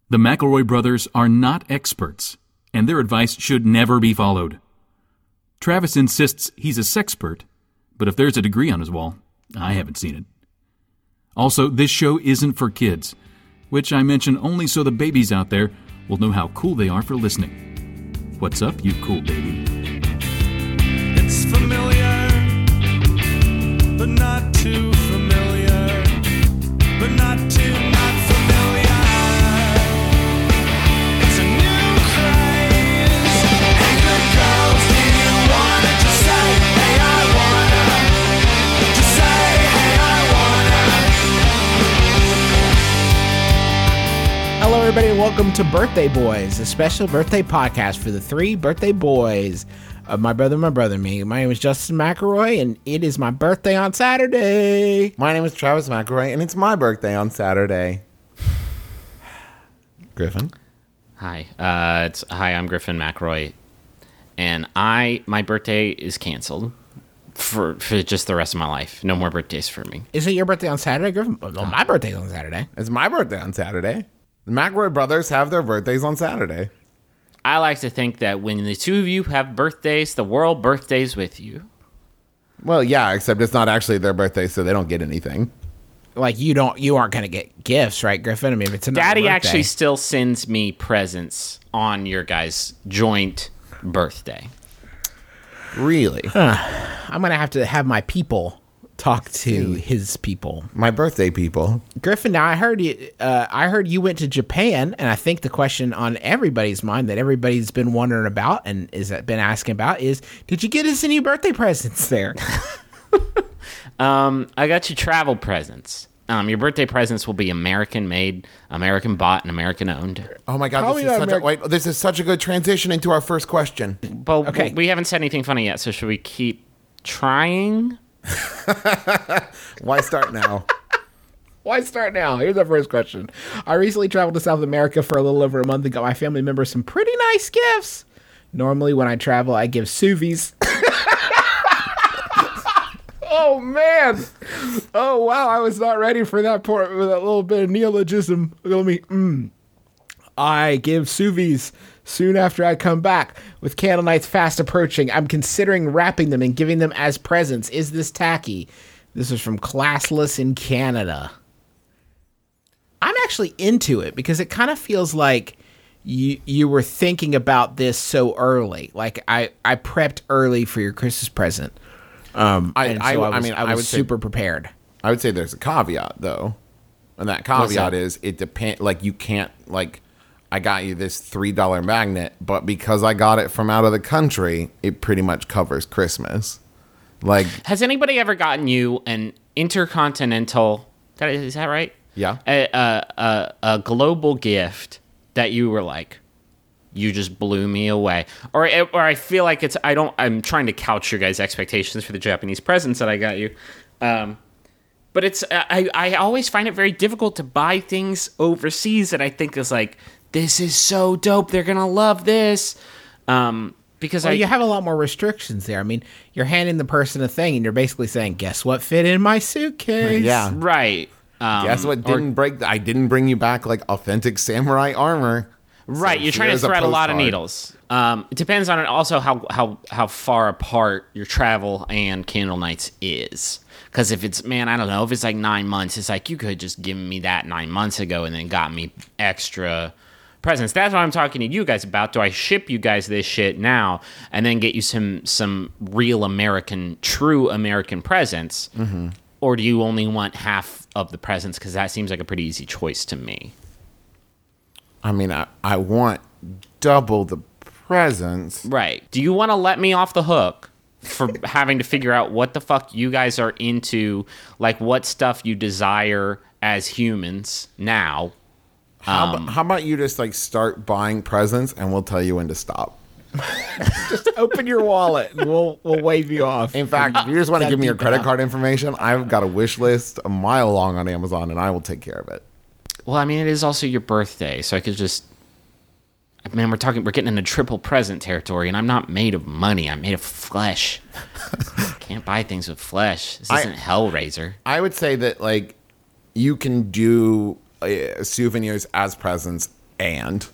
The McElroy brothers are not experts, and their advice should never be followed. Travis insists he's a sexpert, but if there's a degree on his wall, I haven't seen it. Also, this show isn't for kids, which I mention only so the babies out there will know how cool they are for listening. What's up, you cool baby? It's familiar, but not too familiar, but not too not familiar. It's a new craze. Hey, good girls, do you wanna just say, hey, I wanna? Just say, hey, I wanna. Hello, everybody, and welcome to Birthday Boys, a special birthday podcast for the three birthday boys of my brother, and me. My name is Justin McElroy, and it is my birthday on Saturday. My name is Travis McElroy, and it's my birthday on Saturday. Griffin? Hi, I'm Griffin McElroy, and my birthday is canceled for just the rest of my life. No more birthdays for me. Is it your birthday on Saturday, Griffin? No, my birthday's on Saturday. It's my birthday on Saturday. The McElroy brothers have their birthdays on Saturday. I like to think that when the two of you have birthdays, the world birthdays with you. Well, yeah, except it's not actually their birthday, so they don't get anything. Like, you aren't going to get gifts, right, Griffin? I mean, if it's another Daddy birthday. actually still sends me presents on your guys' joint birthday. Really? I'm going to have my people talk to his people. My birthday people. Griffin, now I heard you went to Japan, and I think the question on everybody's mind that everybody's been wondering about and been asking about is, did you get us any birthday presents there? I got you travel presents. Your birthday presents will be American made, American bought, and American owned. Oh my God, this is such a good transition into our first question. Well, Okay. we haven't said anything funny yet, so should we keep trying? Why start now? Why start now? Here's our first question. I recently traveled to South America for a little over a month and got my family members some pretty nice gifts. Normally, when I travel, I give sous. Oh, man. Oh, wow. I was not ready for that part with that little bit of neologism. I give sous soon after I come back. With candle nights fast approaching, I'm considering wrapping them and giving them as presents. Is this tacky? This is from Classless in Canada. I'm actually into it because it kind of feels like you were thinking about this so early. Like I prepped early for your Christmas present. I was super prepared. I would say there's a caveat, though. And that caveat is it depends. Like, you can't, like, I got you this $3 magnet, but because I got it from out of the country, it pretty much covers Christmas. Like, Has anybody ever gotten you an intercontinental? Is that right? Yeah. A global gift that you were like, you just blew me away, or I feel like I'm trying to couch your guys' expectations for the Japanese presents that I got you, but I always find it very difficult to buy things overseas that I think is like, this is so dope, they're gonna love this, because you have a lot more restrictions there. I mean, you're handing the person a thing and you're basically saying, guess what fit in my suitcase? Yeah. Right. Guess what didn't break? I didn't bring you back, like, authentic samurai armor. Right, So you're trying to thread a lot of postcard. needles. It depends on also how far apart your travel and candle nights is. Because if it's, I don't know, if it's like 9 months, it's like you could just give me that 9 months ago and then got me extra presents. That's what I'm talking to you guys about. Do I ship you guys this shit now and then get you some real true American presents? Mm-hmm. Or do you only want half of the presents? Because that seems like a pretty easy choice to me. I mean, I want double the presents. Right. Do you want to let me off the hook for having to figure out what the fuck you guys are into, like what stuff you desire as humans now? How about you just, like, start buying presents and we'll tell you when to stop? Just open your wallet and we'll wave you off. In fact, if you just want to give me your credit card information, I've got a wish list a mile long on Amazon and I will take care of it. Well, I mean, it is also your birthday, so I could just... Man, we're getting into triple present territory, and I'm not made of money. I'm made of flesh. Can't buy things with flesh. This isn't Hellraiser. I would say that, like, you can do souvenirs as presents and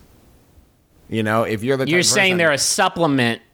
if you're the You're type of saying person- they're a supplement,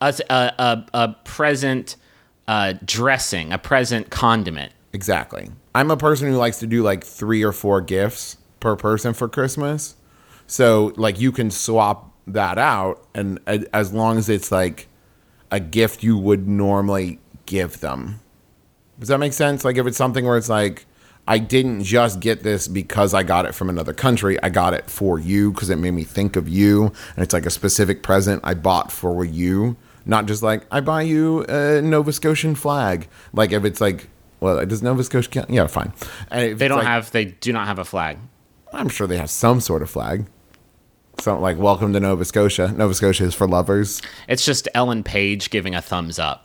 a present dressing, a present condiment. Exactly. I'm a person who likes to do like 3 or 4 gifts per person for Christmas. So like you can swap that out, and as long as it's like a gift you would normally give them. Does that make sense? Like if it's something where it's like, I didn't just get this because I got it from another country. I got it for you because it made me think of you. And it's like a specific present I bought for you. Not just like, I buy you a Nova Scotian flag. Like if it's like, well, does Nova Scotia count? Yeah, fine. And if They it's don't like- they do not have a flag. I'm sure they have some sort of flag. Something like, welcome to Nova Scotia. Nova Scotia is for lovers. It's just Ellen Page giving a thumbs up.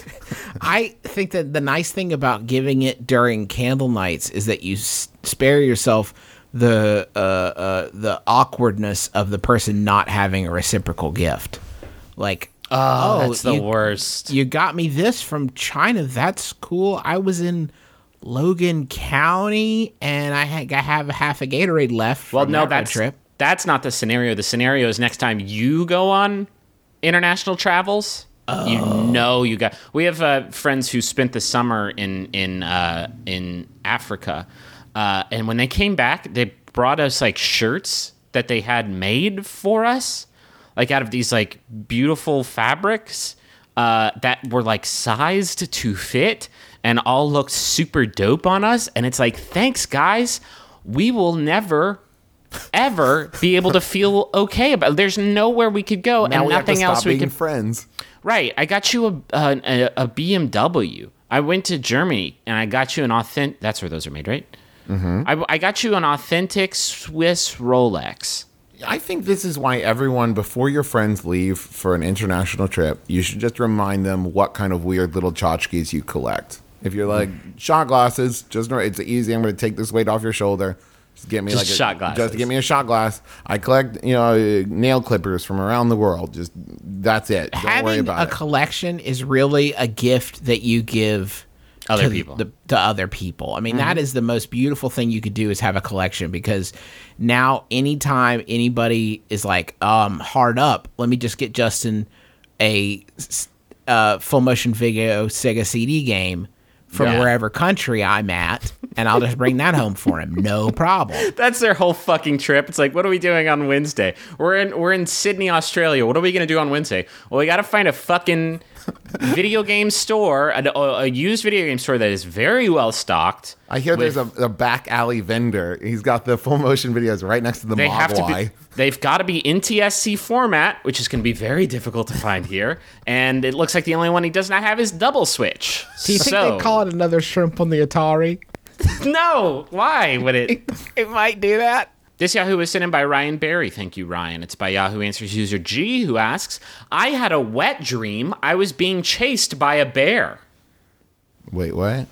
I think that the nice thing about giving it during candle nights is that you spare yourself the awkwardness of the person not having a reciprocal gift. Like, That's the you- worst. You got me this from China. That's cool. I was in Logan County and I have a half a Gatorade left. Well, from no, that road that's trip. that's not the scenario. The scenario is next time you go on international travels. You got. We have friends who spent the summer in Africa, and when they came back, they brought us like shirts that they had made for us, like out of these like beautiful fabrics that were like sized to fit and all looked super dope on us. And it's like, thanks, guys. We will never ever be able to feel okay about. There's nowhere we could go, Now and we have to nothing stop else we being could. friends. Right. I got you a BMW. I went to Germany and I got you an authentic. That's where those are made, right? Mm-hmm. I got you an authentic Swiss Rolex. I think this is why everyone, before your friends leave for an international trip, you should just remind them what kind of weird little tchotchkes you collect. If you're like, shot glasses, just know it's easy. I'm going to take this weight off your shoulder. Just get me Just like a shot glasses. Just get me a shot glass. I collect, nail clippers from around the world. Just that's it. Don't worry Having about a it. collection is really a gift that you give Other to people. to other people. I mean, that is the most beautiful thing you could do is have a collection, because now anytime anybody is like, hard up, let me just get Justin a full motion video Sega CD game from Yeah. wherever country I'm at, and I'll just bring that home for him. No problem. That's their whole fucking trip. It's like, what are we doing on Wednesday? We're in Sydney, Australia. What are we gonna do on Wednesday? Well, we got to find a fucking video game store, a used video game store that is very well stocked. I hear with- there's a back alley vendor. He's got the full motion videos right next to the They have to Mogwai. be. They've got to be NTSC format, which is going to be very difficult to find here. And it looks like the only one he does not have is double switch. Do you think they call it another shrimp on the Atari? No, why would it? It might do that. This Yahoo was sent in by Ryan Berry. Thank you, Ryan. It's by Yahoo Answers user G, who asks, I had a wet dream. I was being chased by a bear. Wait, what?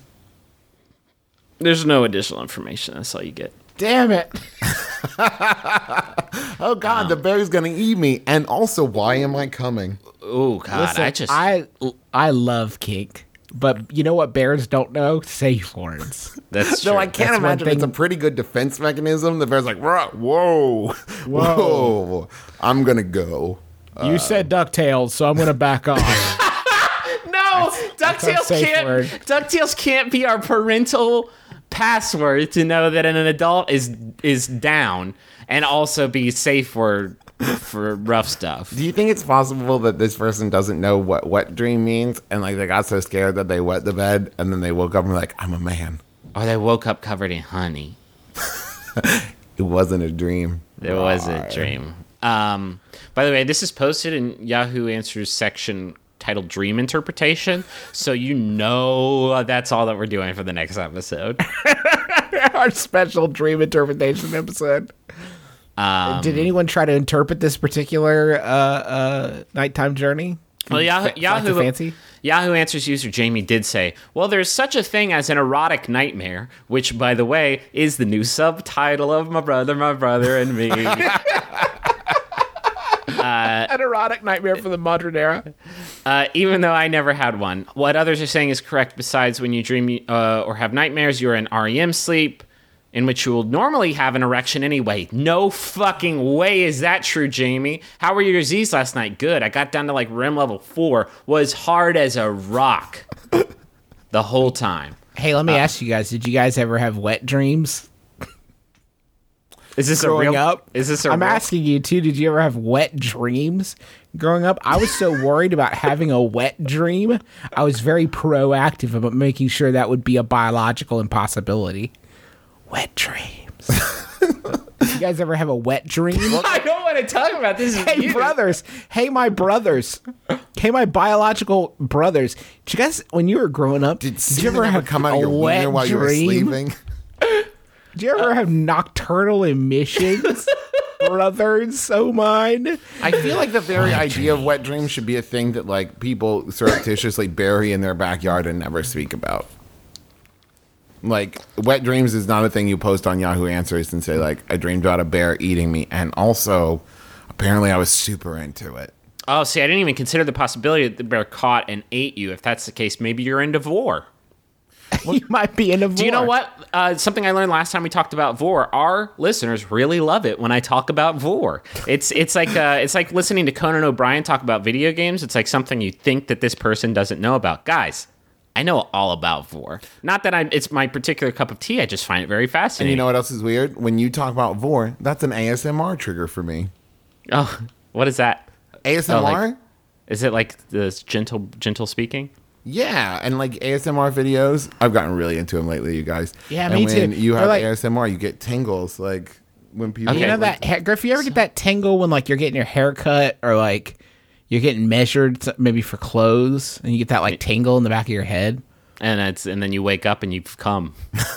There's no additional information. That's all you get. Damn it. Oh God, the bear's gonna eat me. And also, why am I coming? Oh, God. Listen, I I love kink, but you know what bears don't know? Safe words. That's true. No, I can't That's one imagine it's a thing- pretty good defense mechanism. The bear's like, whoa, I'm gonna go. You said DuckTales, so I'm gonna back off. No, that's our safe word. DuckTales can't be our parental password to know that an adult is down, and also be safe word for rough stuff. Do you think it's possible that this person doesn't know what wet dream means, and like they got so scared that they wet the bed, and then they woke up and were like, I'm a man. Or they woke up covered in honey. It wasn't a dream. It was a dream. By the way, this is posted in Yahoo Answers section titled Dream Interpretation, so you know that's all that we're doing for the next episode. Our special dream interpretation episode. Did anyone try to interpret this particular nighttime journey? Well, Yahoo Fancy? Yahoo Answers user Jamie did say, well, there's such a thing as an erotic nightmare, which, by the way, is the new subtitle of My Brother, and Me. An erotic nightmare from the modern era. Even though I never had one. What others are saying is correct. Besides, when you dream or have nightmares, you're in REM sleep. in which you will normally have an erection anyway. No fucking way is that true, Jamie. How were your Z's last night? Good. I got down to like rim level 4. Was hard as a rock the whole time. Hey, let me ask you guys, did you guys ever have wet dreams? Is this Growing a real? up? Is this a I'm real? asking you too, did you ever have wet dreams growing up? I was so worried about having a wet dream. I was very proactive about making sure that would be a biological impossibility. Wet dreams. You guys ever have a wet dream? I don't want to talk about this. Hey, either. brothers. Hey, my brothers. Hey, my biological brothers. Did you guys, when you were growing up, Did you ever have come out a of your wet wiener while you were dream? sleeping? Did you ever have nocturnal emissions? Brothers, oh mine. I feel like the very idea of wet dreams should be a thing that like people surreptitiously bury in their backyard and never speak about. Like, wet dreams is not a thing you post on Yahoo Answers and say, like, I dreamed about a bear eating me. And also, apparently I was super into it. Oh, see, I didn't even consider the possibility that the bear caught and ate you. If that's the case, maybe you're into vor. You might be in a Do you know what? Something I learned last time we talked about vor. Our listeners really love it when I talk about vor. It's like listening to Conan O'Brien talk about video games. It's like something you think that this person doesn't know about. Guys, I know all about vor. Not that it's my particular cup of tea. I just find it very And fascinating. you know what else is weird? When you talk about vor, that's an ASMR trigger for me. Oh, what is that? ASMR? Oh, like- Is it like this gentle speaking? Yeah, and like ASMR videos. I've gotten really into them lately, you guys. Yeah, and me when too. you They're have like- ASMR, you get tingles. Like when people. You know that, Griff, you ever get that tingle when like you're getting your hair cut or like you're getting measured maybe for clothes and you get that like tingle in the back of your head? And then you wake up and you've come.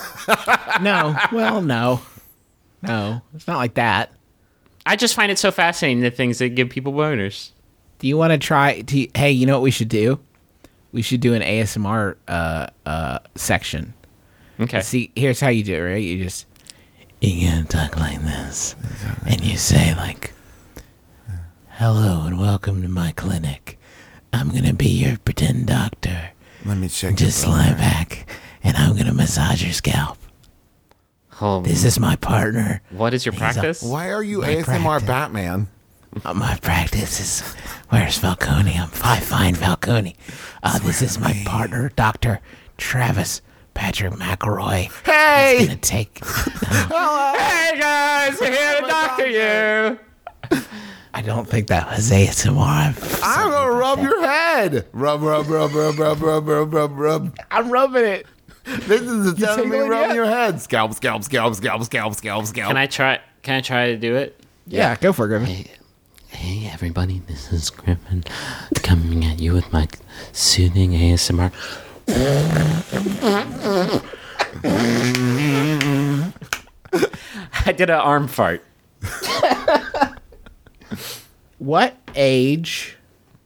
No. Well, no. No. It's not like that. I just find it so fascinating, the things that give people boners. Do you want to try hey, you know what we should do? We should do an ASMR section. Okay. See, here's how you do it, right? You gotta talk like this. And you say like, hello and welcome to my clinic. I'm gonna be your pretend doctor. Let me check. Just lie back and I'm gonna massage your scalp. Oh, This is my partner. what is your He's a- practice? Why are you My ASMR practice. Batman? My practice is, where's Falcone? I'm fine Falcone. This is my partner, Dr. Travis Patrick McElroy. Hey! He's gonna take, Hey guys, we're here to doctor you. I don't think that was ASMR. I'm gonna rub your head. Rub. I'm rubbing it. This is the sound of me tingling rubbing yet? your head. Scalp. Can I try to do it? Yeah, go for it, Griffin. Hey everybody, this is Griffin coming at you with my soothing ASMR. I did an arm fart. What age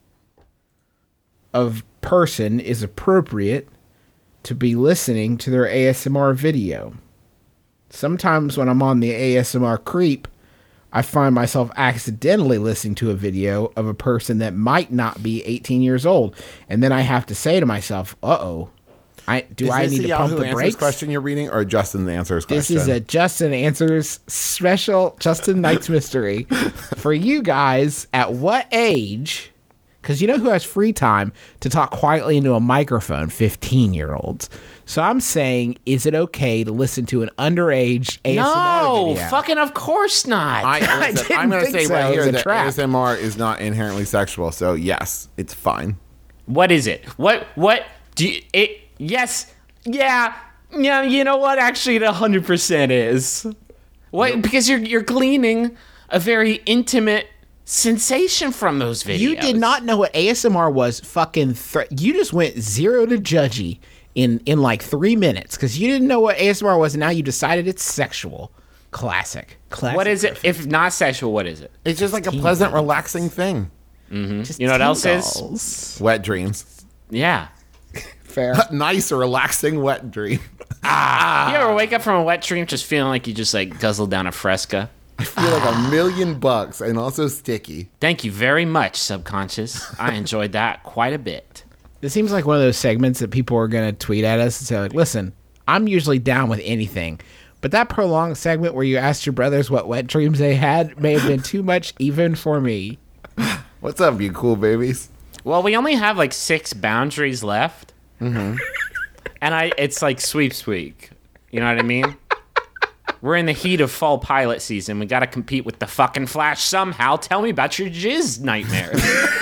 of person is appropriate to be listening to their ASMR video? Sometimes when I'm on the ASMR creep, I find myself accidentally listening to a video of a person that might not be 18 years old. And then I have to say to myself, uh-oh, I Is this need a to pump Yahoo the Answers brakes? question you're reading or Justin Answers question? This is a Justin Answers special Justin Knight's mystery for you guys. At what age? Because you know who has free time to talk quietly into a microphone? 15-year-olds. So I'm saying, is it okay to listen to an underage ASMR No, video? fucking of course not. I'm didn't going to think say so. right It was here a that trap. ASMR is not inherently sexual. So yes, it's fine. What is it? What do you, it? Yes, yeah. You know what? Actually, it 100% is. What? Because you're gleaning a very intimate sensation from those videos. You did not know what ASMR was. Fucking, you just went 0 to judgy in like 3 minutes because you didn't know what ASMR was. And now you decided it's sexual. Classic. What is it? If not sexual, what is it? It's just like a pleasant, relaxing thing. Just You know what else is? tingles. Wet dreams. Yeah. Fair. Nice, relaxing wet dream. You ever wake up from a wet dream just feeling like you just like guzzled down a Fresca? I feel like $1,000,000 and also sticky. Thank you very much, subconscious. I enjoyed that quite a bit. It seems like one of those segments that people are going to tweet at us and say, like, listen, I'm usually down with anything, but that prolonged segment where you asked your brothers what wet dreams they had may have been too much even for me. What's up, you cool babies? Well, we only have like 6 boundaries left. Mm-hmm. And it's like sweeps week. You know what I mean? We're in the heat of fall pilot season. We got to compete with the fucking Flash somehow. Tell me about your jizz nightmares.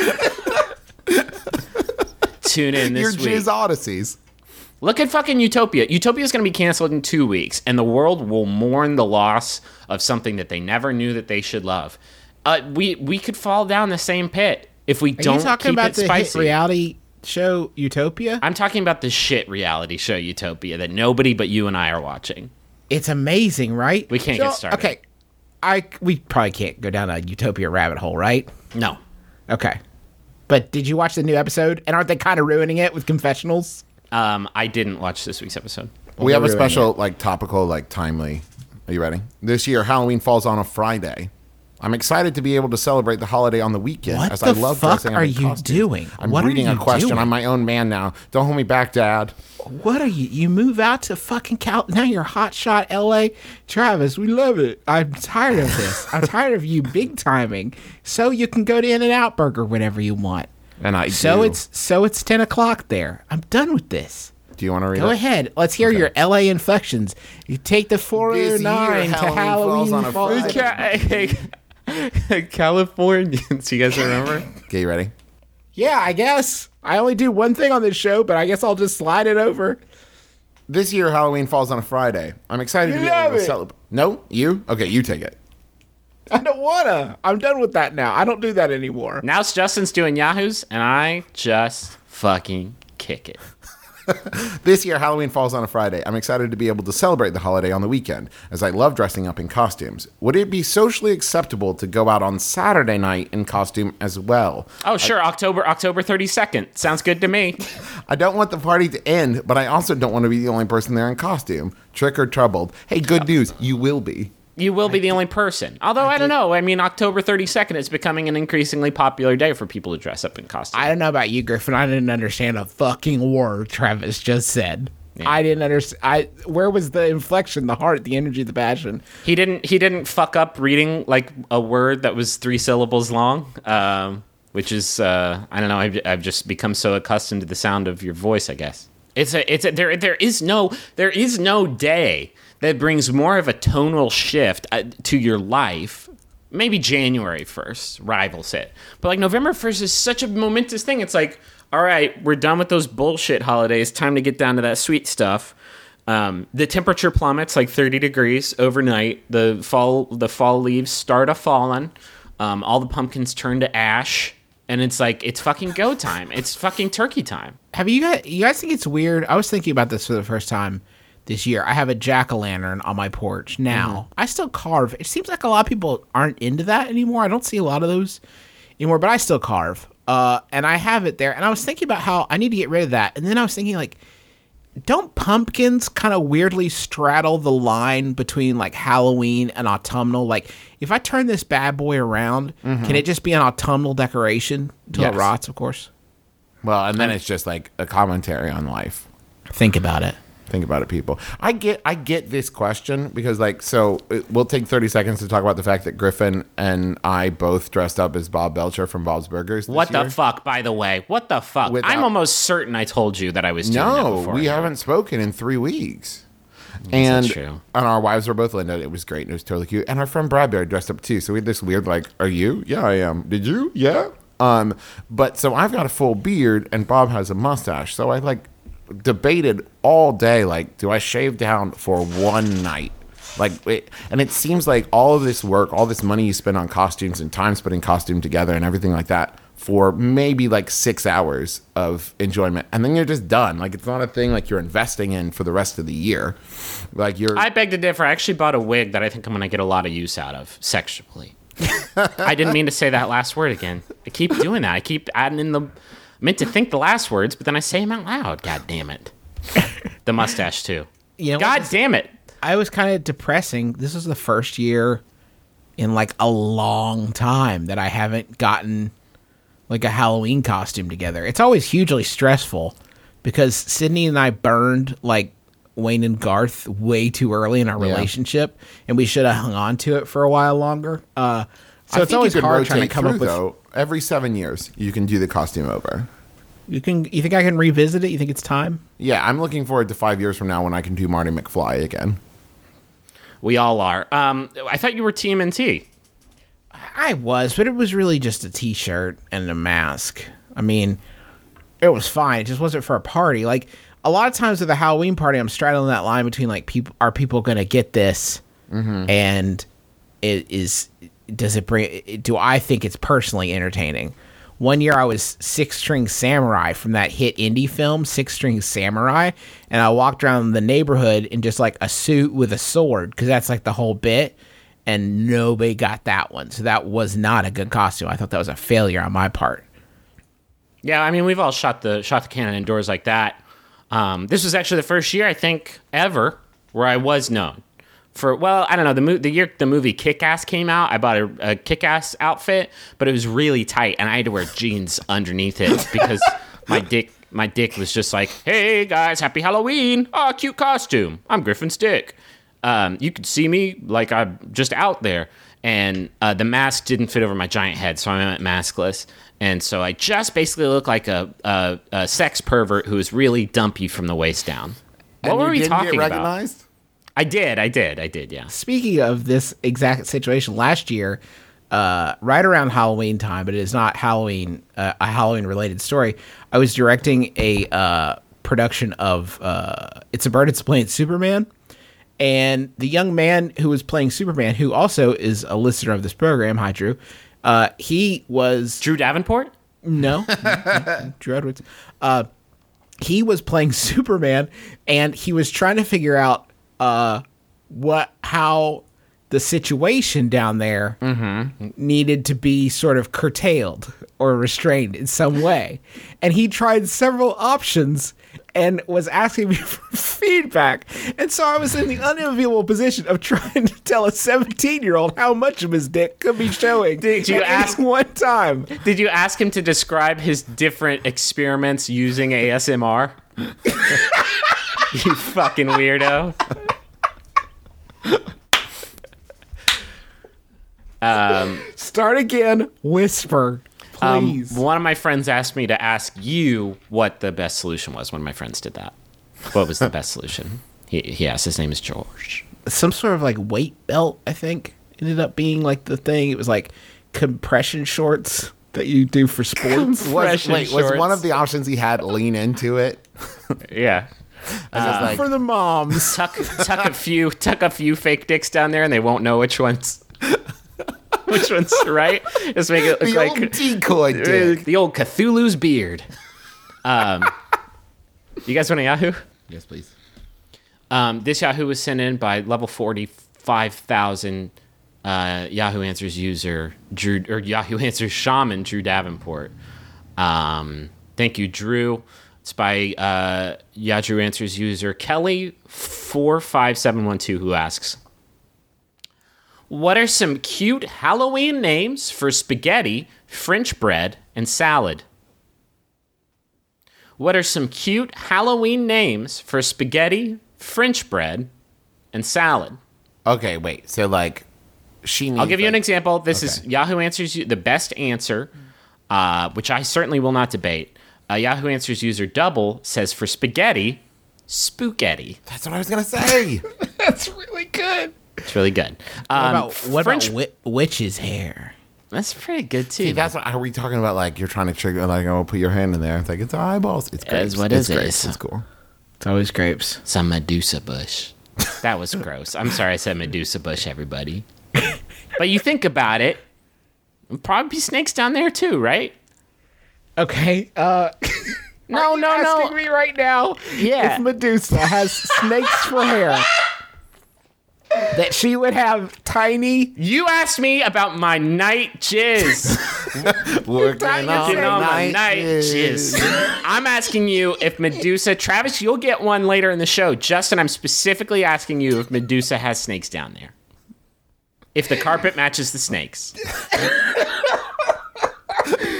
Tune in this Your week. jizz odysseys. Look at fucking Utopia. Utopia is going to be canceled in 2 weeks, and the world will mourn the loss of something that they never knew that they should love. We could fall down the same pit if we Are don't you talking keep about it the hit spicy. reality show Utopia? I'm talking about the shit reality show Utopia that nobody but you and I are watching. It's amazing, right? We can't get started. Okay, we probably can't go down a Utopia rabbit hole, right? No. Okay. But did you watch the new episode? And aren't they kind of ruining it with confessionals? I didn't watch this week's episode. We have a ruining special, like, topical, like, timely. Are you ready? This year, Halloween falls on a Friday. I'm excited to be able to celebrate the holiday on the weekend. What as the I love fuck dressing up are in you costumes. doing? I'm What are reading a you question. doing? I'm my own man now. Don't hold me back, Dad. What are you? You move out to fucking now you're hotshot LA. Travis, we love it. I'm tired of this. I'm tired of you big timing. So you can go to In-N-Out Burger whenever you want. And I So do. it's 10 o'clock there. I'm done with this. Do you want to read Go it? ahead. Let's hear your LA inflections. You take the 409 to Halloween falls on Halloween. a Friday. Californians, you guys remember? Okay, you ready? Yeah, I guess. I only do one thing on this show, but I guess I'll just slide it over. This year, Halloween falls on a Friday. I'm excited to be Love able to it. celebrate. No? You? Okay, you take it. I don't wanna. I'm done with that now. I don't do that anymore. Now it's Justin's doing Yahoos, and I just fucking kick it. This year, Halloween falls on a Friday. I'm excited to be able to celebrate the holiday on the weekend, as I love dressing up in costumes. Would it be socially acceptable to go out on Saturday night in costume as well? Oh, sure. October 32nd. Sounds good to me. I don't want the party to end, but I also don't want to be the only person there in costume. Trick or troubled. Hey, good news. You will be. You will be the only person. Although, I don't know. I mean, October 32nd is becoming an increasingly popular day for people to dress up in costume. I don't know about you, Griffin. I didn't understand a fucking word Travis just said. Yeah. I didn't understand. Where was the inflection, the heart, the energy, the passion? He didn't fuck up reading like a word that was 3 syllables long, which is I don't know. I've just become so accustomed to the sound of your voice. I guess there is no day that brings more of a tonal shift to your life. Maybe January 1st rivals it, but like November 1st is such a momentous thing. It's like, all right, we're done with those bullshit holidays. Time to get down to that sweet stuff. The temperature plummets like 30 degrees overnight. The fall leaves start a falling. All the pumpkins turn to ash, and it's like it's fucking go time. It's fucking turkey time. Have you guys think it's weird? I was thinking about this for the first time this year. I have a jack-o'-lantern on my porch now. I still carve. It seems like a lot of people aren't into that anymore. I don't see a lot of those anymore, but I still carve. And I have it there. And I was thinking about how I need to get rid of that. And then I was thinking, like, don't pumpkins kind of weirdly straddle the line between, like, Halloween and autumnal? Like, if I turn this bad boy around, can it just be an autumnal decoration until Yes. it rots, of course? Well, and then it's just like a commentary on life. Think about it. Think about it, people. I get this question because, like, so we'll take 30 seconds to talk about the fact that Griffin and I both dressed up as Bob Belcher from Bob's Burgers. What the fuck, by the way? What the fuck? Without- I'm almost certain I told you that I was doing that No, before. we haven't spoken in 3 weeks. And true. and our wives were both Linda. It was great. And it was totally cute. And our friend Bradbury dressed up too. So we had this weird, like, are you? Yeah, I am. Did you? Yeah. But so I've got a full beard and Bob has a mustache. So I like debated all day, like, do I shave down for one night? Like, and it seems like all of this work, all this money you spend on costumes and time spent in costume together and everything like that for maybe like 6 hours of enjoyment, and then you're just done. Like, it's not a thing like you're investing in for the rest of the year. Like, I beg to differ. I actually bought a wig that I think I'm going to get a lot of use out of sexually. I didn't mean to say that last word again. I keep doing that. I keep adding in meant to think the last words, but then I say them out loud. God damn it. The mustache, too. You know, God damn it. I was kind of depressing. This was the first year in like a long time that I haven't gotten like a Halloween costume together. It's always hugely stressful because Sydney and I burned like Wayne and Garth way too early in our relationship, and we should have hung on to it for a while longer. So I it's think always you could hard trying to rotate come through, up with. though. Every 7 years, you can do the costume over. You think I can revisit it? You think it's time? Yeah, I'm looking forward to 5 years from now when I can do Marty McFly again. We all are. I thought you were TMNT. I was, but it was really just a t-shirt and a mask. I mean, it was fine. It just wasn't for a party. Like, a lot of times at the Halloween party, I'm straddling that line between, like, are people going to get this? And do I think it's personally entertaining? One year I was Six String Samurai from that hit indie film, Six String Samurai, and I walked around the neighborhood in just like a suit with a sword, because that's like the whole bit, and nobody got that one. So that was not a good costume. I thought that was a failure on my part. Yeah, I mean, we've all shot the cannon indoors like that. This was actually the first year, I think, ever where I was known for, well, I don't know, the year the movie Kick-Ass came out, I bought a Kick-Ass outfit, but it was really tight, and I had to wear jeans underneath it because my dick was just like, hey, guys, happy Halloween. Oh, cute costume. I'm Griffin's dick. You could see me like I'm just out there. And the mask didn't fit over my giant head, so I went maskless. And so I just basically looked like a sex pervert who was really dumpy from the waist down. What were we talking about? Recognized? I did, yeah. Speaking of this exact situation, last year, right around Halloween time, but it is not Halloween, a Halloween-related story, I was directing a production of It's a Bird, It's a Plane, It's Superman. And the young man who was playing Superman, who also is a listener of this program, hi, Drew, he was... Drew Davenport? No. Drew Edwards. He was playing Superman, and he was trying to figure out how the situation down there needed to be sort of curtailed or restrained in some way. And he tried several options and was asking me for feedback. And so I was in the unenviable position of trying to tell a 17-year-old how much of his dick could be showing. Did you ask one time? Did you ask him to describe his different experiments using ASMR? You fucking weirdo. Start again. Whisper, please. One of my friends asked me to ask you what the best solution was. One of my friends did that. What was the best solution? He asked. His name is George. Some sort of like weight belt, I think, ended up being like the thing. It was like compression shorts that you do for sports. Was one of the options he had lean into it? Yeah. For the moms. Tuck a few fake dicks down there, and they won't know which one's right. Just make it look the like old decoy dick. the old Cthulhu's beard. You guys want a Yahoo? Yes, please. This Yahoo was sent in by level 45,000 Yahoo Answers user Drew, or Yahoo Answers shaman Drew Davenport. Thank you, Drew. It's by Yahoo Answers user Kelly 45712, who asks, what are some cute Halloween names for spaghetti, French bread, and salad? What are some cute Halloween names for spaghetti, French bread, and salad? Okay, wait. So, like, she needs... I'll give you an example. This is Yahoo Answers the best answer, which I certainly will not debate. Yahoo Answers user Double says for spaghetti, spooketti. That's what I was going to say. That's really good. It's really good. What about witch's hair? That's pretty good, too. See, that's what... Are we talking about, like, you're trying to trigger, like, oh, put your hand in there. It's like, it's eyeballs. It's grapes. What it's is grapes. it? It's cool. It's always grapes. Some Medusa bush. That was gross. I'm sorry I said Medusa bush, everybody. But you think about it, there'll probably be snakes down there, too, right? Okay, No. asking me right now Yeah. if Medusa has snakes for hair, that she would have tiny... You asked me about my night jizz. Working on Working on my night night jizz. I'm asking you if Medusa... Travis, you'll get one later in the show. Justin, I'm specifically asking you if Medusa has snakes down there. If the carpet matches the snakes.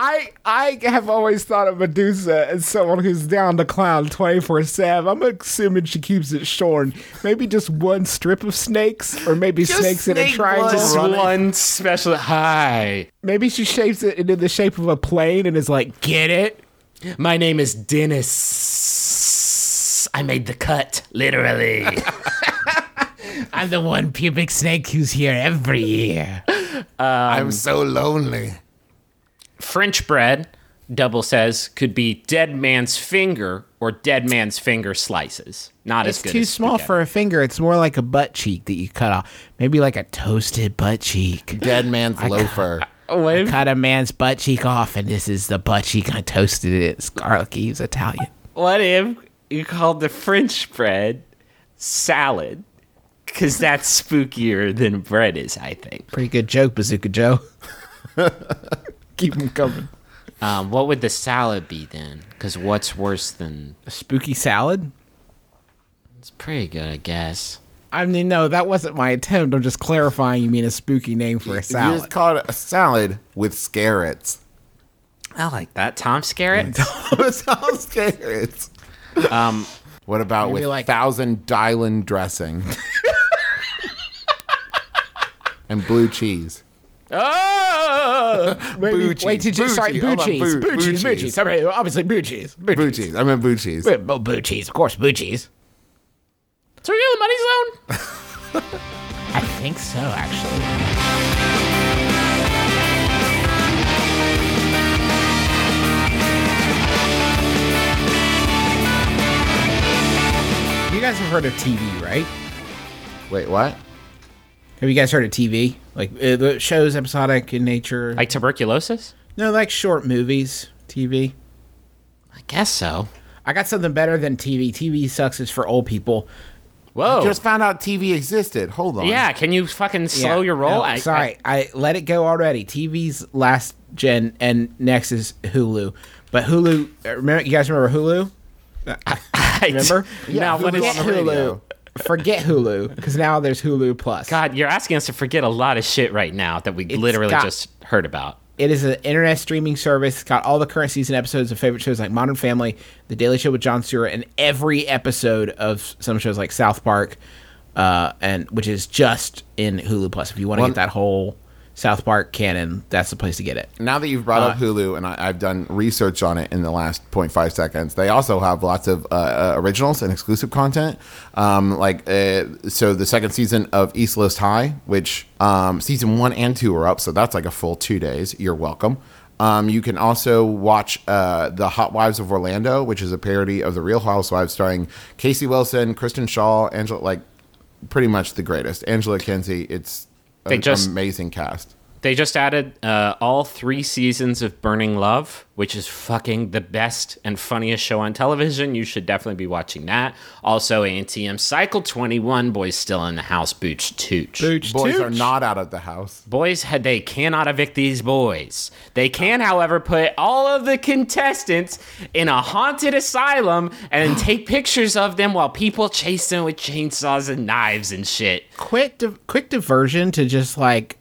I have always thought of Medusa as someone who's down to clown 24/7. I'm assuming she keeps it short. Maybe just one strip of snakes, or maybe snakes in a snake triangle. blood. Just one special. Hi. Maybe she shapes it into the shape of a plane and is like, get it? My name is Dennis. I made the cut, literally. I'm the one pubic snake who's here every year. I'm so lonely. French bread, Double says, could be dead man's finger or dead man's finger slices. Not It's as good too as small spaghetti. for a finger. It's more like a butt cheek that you cut off. Maybe like a toasted butt cheek. Dead man's loafer. What? Cut a man's butt cheek off, and this is the butt cheek I toasted it. It's garlic. He's Italian. What if you called the French bread salad? Because that's spookier than bread is, I think. Pretty good joke, Bazooka Joe. Keep them coming. What would the salad be then? Because what's worse than... A spooky salad? It's pretty good, I guess. I mean, no, that wasn't my attempt. I'm just clarifying you mean a spooky name for a You just salad. call it a salad with scarrots. I like that. Tom Skerritt? Sounds scarrots. What about Maybe with like- Thousand Island dressing? And blue cheese. Oh! Maybe, cheese, wait, did you blue sorry, cheese. blue Hold on, cheese, blue blue cheese, blue cheese. cheese. Sorry, obviously blue cheese, Blue cheese. I meant blue cheese. Blue cheese, of course, blue cheese. So we're in the money zone? I think so, actually. You guys have heard of TV, right? Wait, what? Have you guys heard of TV? Like the shows episodic in nature? Like tuberculosis? No, like short movies, TV. I guess so. I got something better than TV. TV sucks. It's for old people. Whoa. Just found out TV existed. Hold on. Yeah, can you fucking slow Yeah, your roll? no, sorry, I let it go already. TV's last gen, and next is Hulu. But Hulu, remember? You guys remember Hulu? Remember? Now, what is... Hulu's on the radio. Forget Hulu, because now there's Hulu Plus. God, you're asking us to forget a lot of shit right now that we literally got- just heard about. It is an internet streaming service. It's got all the current season episodes of favorite shows like Modern Family, The Daily Show with Jon Stewart, and every episode of some shows like South Park, and which is just in Hulu Plus. If you want to get that whole South Park canon, that's the place to get it. Now that you've brought up Hulu, and I've done research on it in the last 0.5 seconds, they also have lots of originals and exclusive content. So the second season of East Coast High, which season 1 and 2 are up, so that's like a full 2 days. You're welcome. You can also watch The Hot Wives of Orlando, which is a parody of The Real Housewives, starring Casey Wilson, Kristen Shaw, Angela, like pretty much the greatest. Angela Kinsey. It's They just- amazing cast. They just added all 3 seasons of Burning Love, which is fucking the best and funniest show on television. You should definitely be watching that. Also, ANTM Cycle 21, Boys Still in the House, Booch Tooch. Boys are not out of the house. They cannot evict these boys. They can, however, put all of the contestants in a haunted asylum and take pictures of them while people chase them with chainsaws and knives and shit. Quick diversion to just like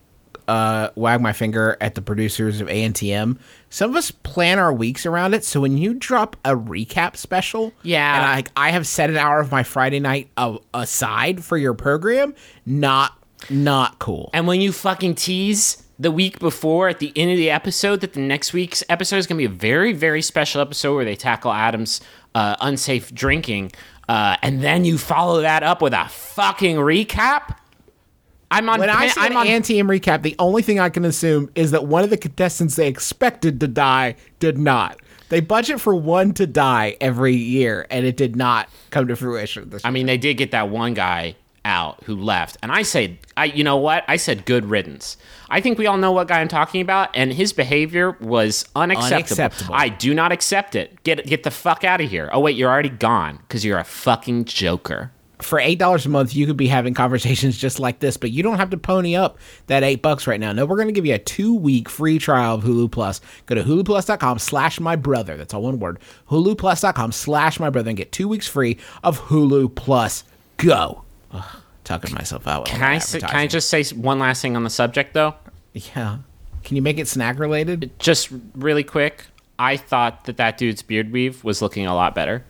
wag my finger at the producers of ANTM. Some of us plan our weeks around it, so when you drop a recap special, Yeah. and I have set an hour of my Friday night aside for your program, not cool. And when you fucking tease the week before at the end of the episode that the next week's episode is going to be a very, very special episode where they tackle Adam's unsafe drinking, and then you follow that up with a fucking recap. When I see an ANTM recap, the only thing I can assume is that one of the contestants they expected to die did not. They budget for one to die every year, and it did not come to fruition this year. I mean, they did get that one guy out who left, and you know what? I said good riddance. I think we all know what guy I'm talking about, and his behavior was unacceptable. I do not accept it. Get the fuck out of here. Oh wait, you're already gone because you're a fucking joker. For $8 a month, you could be having conversations just like this, but you don't have to pony up that $8 right now. No, we're going to give you a 2-week free trial of Hulu Plus. Go to huluplus.com/mybrother. That's all one word. huluplus.com/mybrother and get 2 weeks free of Hulu Plus. Go. Ugh, talking myself out. Can I just say one last thing on the subject though? Yeah. Can you make it snack related? Just really quick, I thought that dude's beard weave was looking a lot better.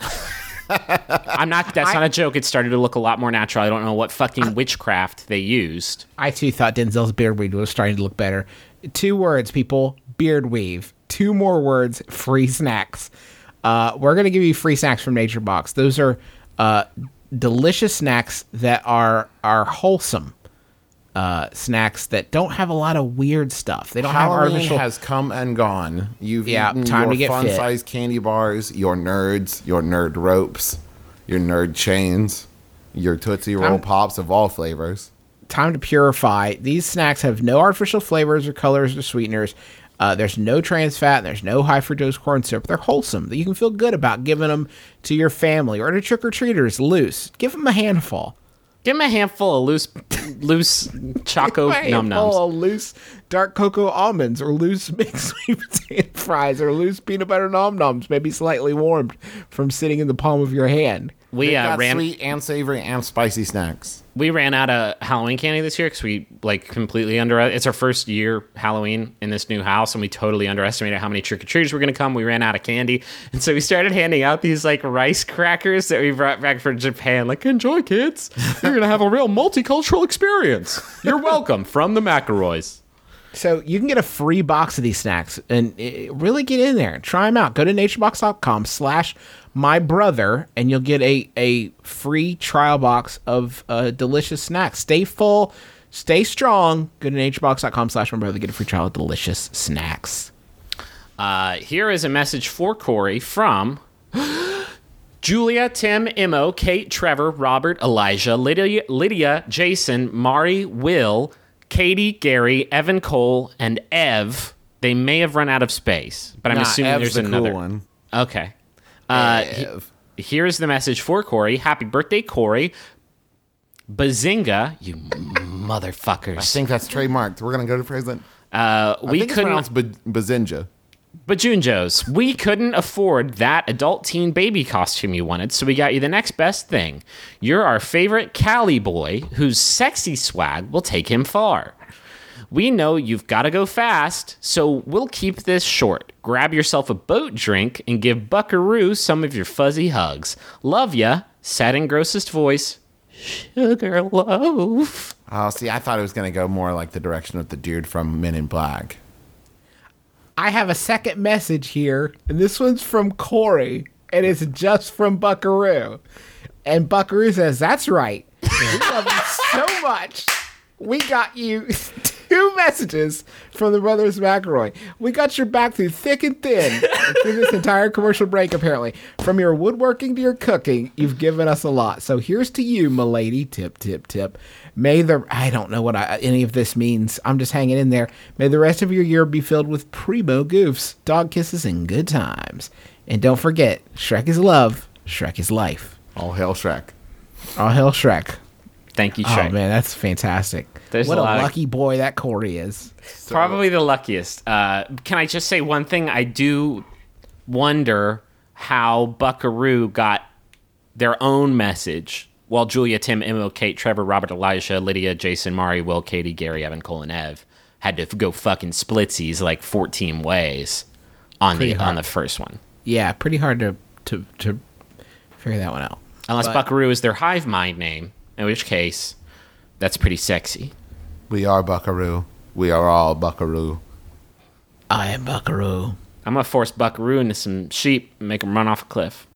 That's not a joke. It started to look a lot more natural. I don't know what fucking witchcraft they used. I too thought Denzel's beard weave was starting to look better. 2 words, people. Beard weave. 2 more words. Free snacks. We're gonna give you free snacks from Nature Box. Those are delicious snacks that are wholesome. Snacks that don't have a lot of weird stuff. They don't have Halloween artificial. has come and gone. You've eaten time your to get fit. fun-sized candy bars, your nerds, your nerd ropes, your nerd chains, your Tootsie Roll Pops of all flavors. Time to purify. These snacks have no artificial flavors or colors or sweeteners. There's no trans fat. There's no high fructose corn syrup. They're wholesome. That you can feel good about giving them to your family or to trick-or-treaters loose. Give them a handful. Give him a handful of loose choco num nums. Of loose dark cocoa almonds or loose mixed sweet potato fries or loose peanut butter nom noms, maybe slightly warmed from sitting in the palm of your hand. We They've got ran sweet and savory and spicy snacks. we ran out of Halloween candy this year because we completely it's our first year Halloween in this new house, and we totally underestimated how many trick-or-treaters were going to come. We ran out of candy, and so we started handing out these rice crackers that we brought back from Japan. Enjoy, kids. You're going to have a real multicultural experience. You're welcome from the McElroys. So you can get a free box of these snacks and really get in there and try them out. Go to naturebox.com/mybrother and you'll get a free trial box of delicious snacks. Stay full, stay strong. Go to naturebox.com/mybrother. Get a free trial of delicious snacks. Here is a message for Corey from Julia, Tim, Imo, Kate, Trevor, Robert, Elijah, Lydia, Jason, Mari, Will, Katie, Gary, Evan Cole, and Ev. They may have run out of space, but I'm assuming Ev's there's the cool another one. Okay. Ev. Here's the message for Corey. Happy birthday, Corey. Bazinga, you motherfuckers. I think that's trademarked. We're gonna go to prison. we I think it's couldn't. pronounced Bazinga. Bajunjos, we couldn't afford that adult teen baby costume you wanted, so we got you the next best thing. You're our favorite Cali boy, whose sexy swag will take him far. We know you've got to go fast, so we'll keep this short. Grab yourself a boat drink and give Buckaroo some of your fuzzy hugs. Love ya, sad and grossest voice, Sugar Loaf. Oh, see, I thought it was gonna go more like the direction of the dude from Men in Black. I have a second message here, and this one's from Corey, and it's just from Buckaroo. And Buckaroo says, "That's right. We love you so much. We got you 2 messages from the Brothers McElroy. We got your back through thick and thin through this entire commercial break, apparently. From your woodworking to your cooking, you've given us a lot. So here's to you, m'lady. Tip, tip, tip. May the..." I don't know what any of this means. I'm just hanging in there. "May the rest of your year be filled with primo goofs, dog kisses, and good times. And don't forget, Shrek is love. Shrek is life." All hail Shrek. All hail Shrek. Thank you, Shrek. Oh, man, that's fantastic. There's what a a lot of- lucky boy that Corey is. Probably the luckiest. Can I just say one thing? I do wonder how Buckaroo got their own message while Julia, Tim, Imo, Kate, Trevor, Robert, Elijah, Lydia, Jason, Mari, Will, Katie, Gary, Evan, Cole, and Ev had to go fucking splitsies 14 ways on the first one. Yeah, pretty hard to figure that one out. Unless Buckaroo is their hive mind name, in which case that's pretty sexy. We are Buckaroo. We are all Buckaroo. I am Buckaroo. I'm gonna force Buckaroo into some sheep and make him run off a cliff.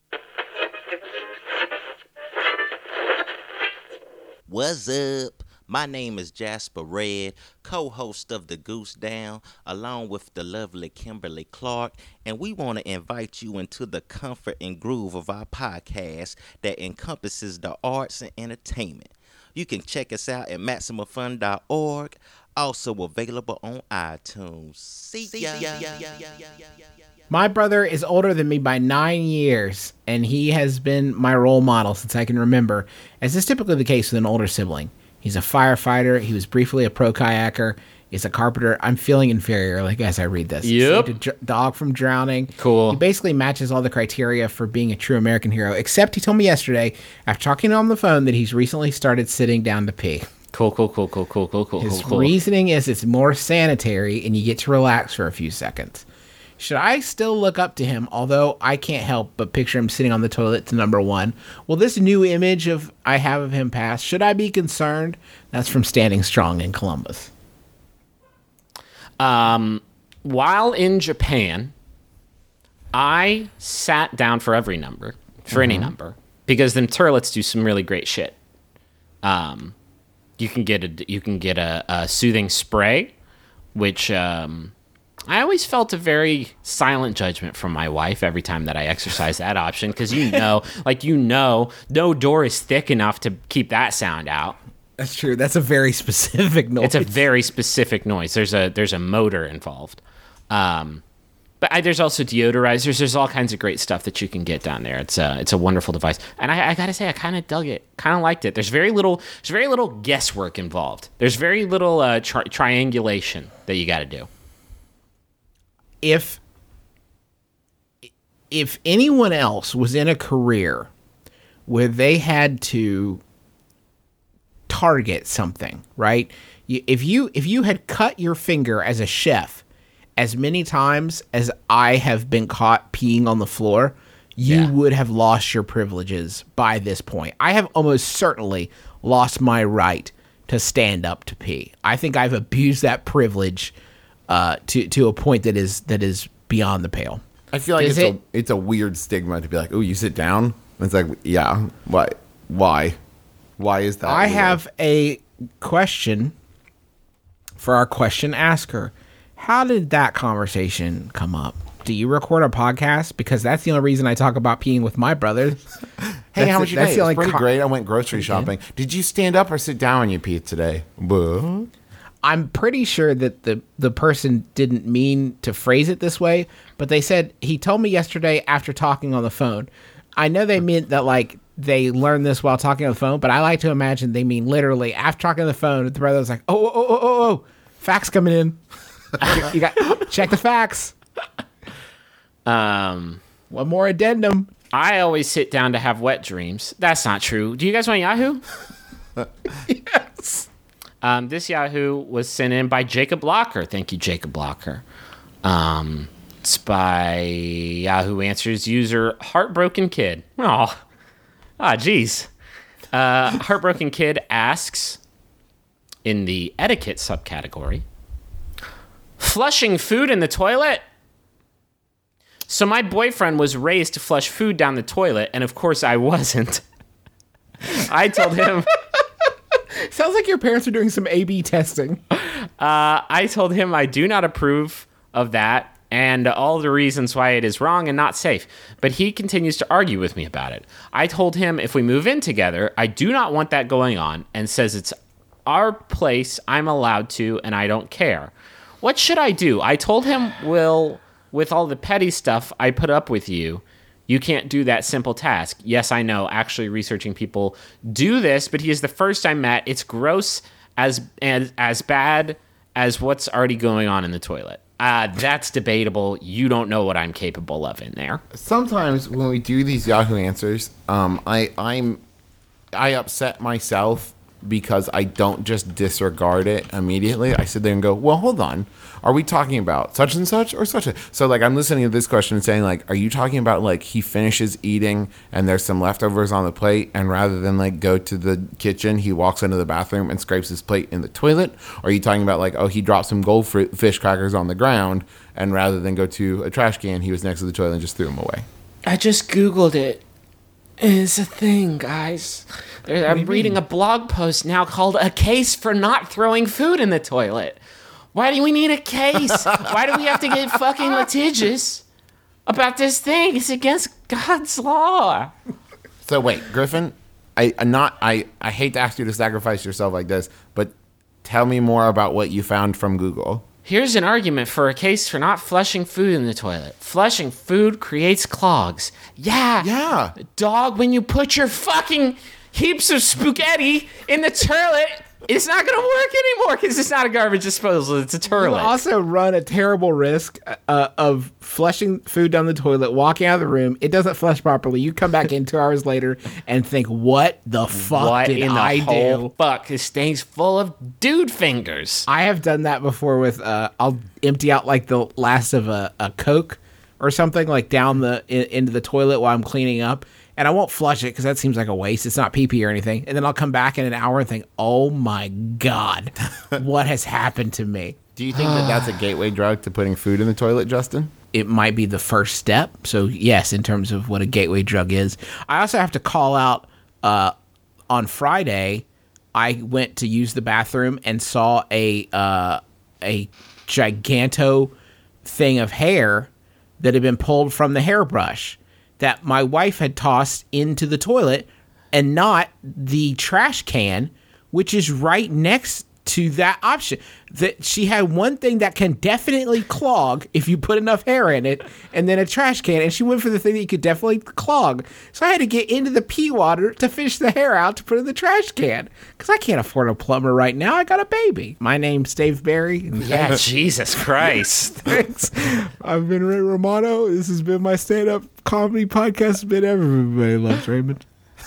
What's up? My name is Jasper Red, co-host of The Goose Down, along with the lovely Kimberly Clark, and we want to invite you into the comfort and groove of our podcast that encompasses the arts and entertainment. You can check us out at MaximumFun.org, also available on iTunes. See ya. My brother is older than me by 9 years, and he has been my role model since I can remember, as is typically the case with an older sibling. He's a firefighter. He was briefly a pro kayaker. He's a carpenter. I'm feeling inferior, as I read this. Yep. Saved a dog from drowning. Cool. He basically matches all the criteria for being a true American hero, except he told me yesterday, after talking to him on the phone, that he's recently started sitting down to pee. Cool. His reasoning is it's more sanitary and you get to relax for a few seconds. Should I still look up to him, although I can't help but picture him sitting on the toilet to number one? Will this new image I have of him pass? Should I be concerned? That's from Standing Strong in Columbus. While in Japan, I sat down for every number, any number, because them toilets do some really great shit. You can get a soothing spray, which I always felt a very silent judgment from my wife every time that I exercise that option, because no door is thick enough to keep that sound out. That's true. That's a very specific noise. It's a very specific noise. There's a motor involved. But there's also deodorizers. There's all kinds of great stuff that you can get down there. It's a wonderful device, and I gotta say, I kind of dug it. Kind of liked it. There's very little guesswork involved. There's very little triangulation that you got to do. If anyone else was in a career where they had to target something, right? If you had cut your finger as a chef as many times as I have been caught peeing on the floor, you would have lost your privileges by this point. I have almost certainly lost my right to stand up to pee. I think I've abused that privilege to a point that is beyond the pale. I feel like it's a weird stigma to be like, oh, you sit down? It's like, yeah, why? Why is that? I weird? have a question for our question asker. How did that conversation come up? Do you record a podcast? Because that's the only reason I talk about peeing with my brother. Hey, how was your day? It's pretty co- great. I went grocery shopping. Did you stand up or sit down when you peed today? Buh. I'm pretty sure that the person didn't mean to phrase it this way, but they said, he told me yesterday after talking on the phone. I know they meant that, like, they learned this while talking on the phone, but I like to imagine they mean literally after talking on the phone, the brother was like, oh, fax coming in. You got check the facts. One more addendum. I always sit down to have wet dreams. That's not true. Do you guys want Yahoo? Yes. This Yahoo was sent in by Jacob Blocker. Thank you, Jacob Blocker. It's by Yahoo Answers user Heartbroken Kid. Geez. Heartbroken Kid asks, in the etiquette subcategory, flushing food in the toilet? So my boyfriend was raised to flush food down the toilet, and of course I wasn't. I told him... Sounds like your parents are doing some A/B testing. I told him I do not approve of that and all the reasons why it is wrong and not safe. But he continues to argue with me about it. I told him if we move in together, I do not want that going on, and says it's our place, I'm allowed to, and I don't care. What should I do? I told him, well, with all the petty stuff I put up with you, you can't do that simple task. Yes, I know. Actually, researching people do this, but he is the first I met. It's gross as bad as what's already going on in the toilet. That's debatable. You don't know what I'm capable of in there. Sometimes when we do these Yahoo Answers, I upset myself because I don't just disregard it immediately. I sit there and go, well, hold on. Are we talking about such and such or such a... So, like, I'm listening to this question and saying, like, are you talking about, like, he finishes eating and there's some leftovers on the plate, and rather than, like, go to the kitchen, he walks into the bathroom and scrapes his plate in the toilet? Or are you talking about, like, oh, he dropped some goldfish crackers on the ground, and rather than go to a trash can, he was next to the toilet and just threw them away? I just Googled it. It's a thing, guys. I'm reading a blog post now called A Case for Not Throwing Food in the Toilet. Why do we need a case? Why do we have to get fucking litigious about this thing? It's against God's law. So wait, Griffin, I hate to ask you to sacrifice yourself like this, but tell me more about what you found from Google. Here's an argument for a case for not flushing food in the toilet. Flushing food creates clogs. Yeah. Dog, when you put your fucking heaps of spaghetti in the toilet, It's not going to work anymore because it's not a garbage disposal. It's a You toilet. also run a terrible risk of flushing food down the toilet, walking out of the room. It doesn't flush properly. You come back in 2 hours later and think, what the fuck What did in the I whole do? fuck? This thing's full of dude fingers. I have done that before with, I'll empty out like the last of a Coke or something like down into the toilet while I'm cleaning up. And I won't flush it because that seems like a waste. It's not pee-pee or anything. And then I'll come back in an hour and think, oh my God, what has happened to me? Do you think that that's a gateway drug to putting food in the toilet, Justin? It might be the first step. So yes, in terms of what a gateway drug is. I also have to call out on Friday, I went to use the bathroom and saw a giganto thing of hair that had been pulled from the hairbrush that my wife had tossed into the toilet and not the trash can, which is right next to that option. That she had one thing that can definitely clog if you put enough hair in it, and then a trash can, and she went for the thing that you could definitely clog. So I had to get into the pee water to fish the hair out to put in the trash can because I can't afford a plumber right now. I got a baby. My name's Dave Barry. And Yeah, Jesus Christ. thanks. I've been Ray Romano. This has been my stand-up comedy podcast. It's been everybody loves Raymond.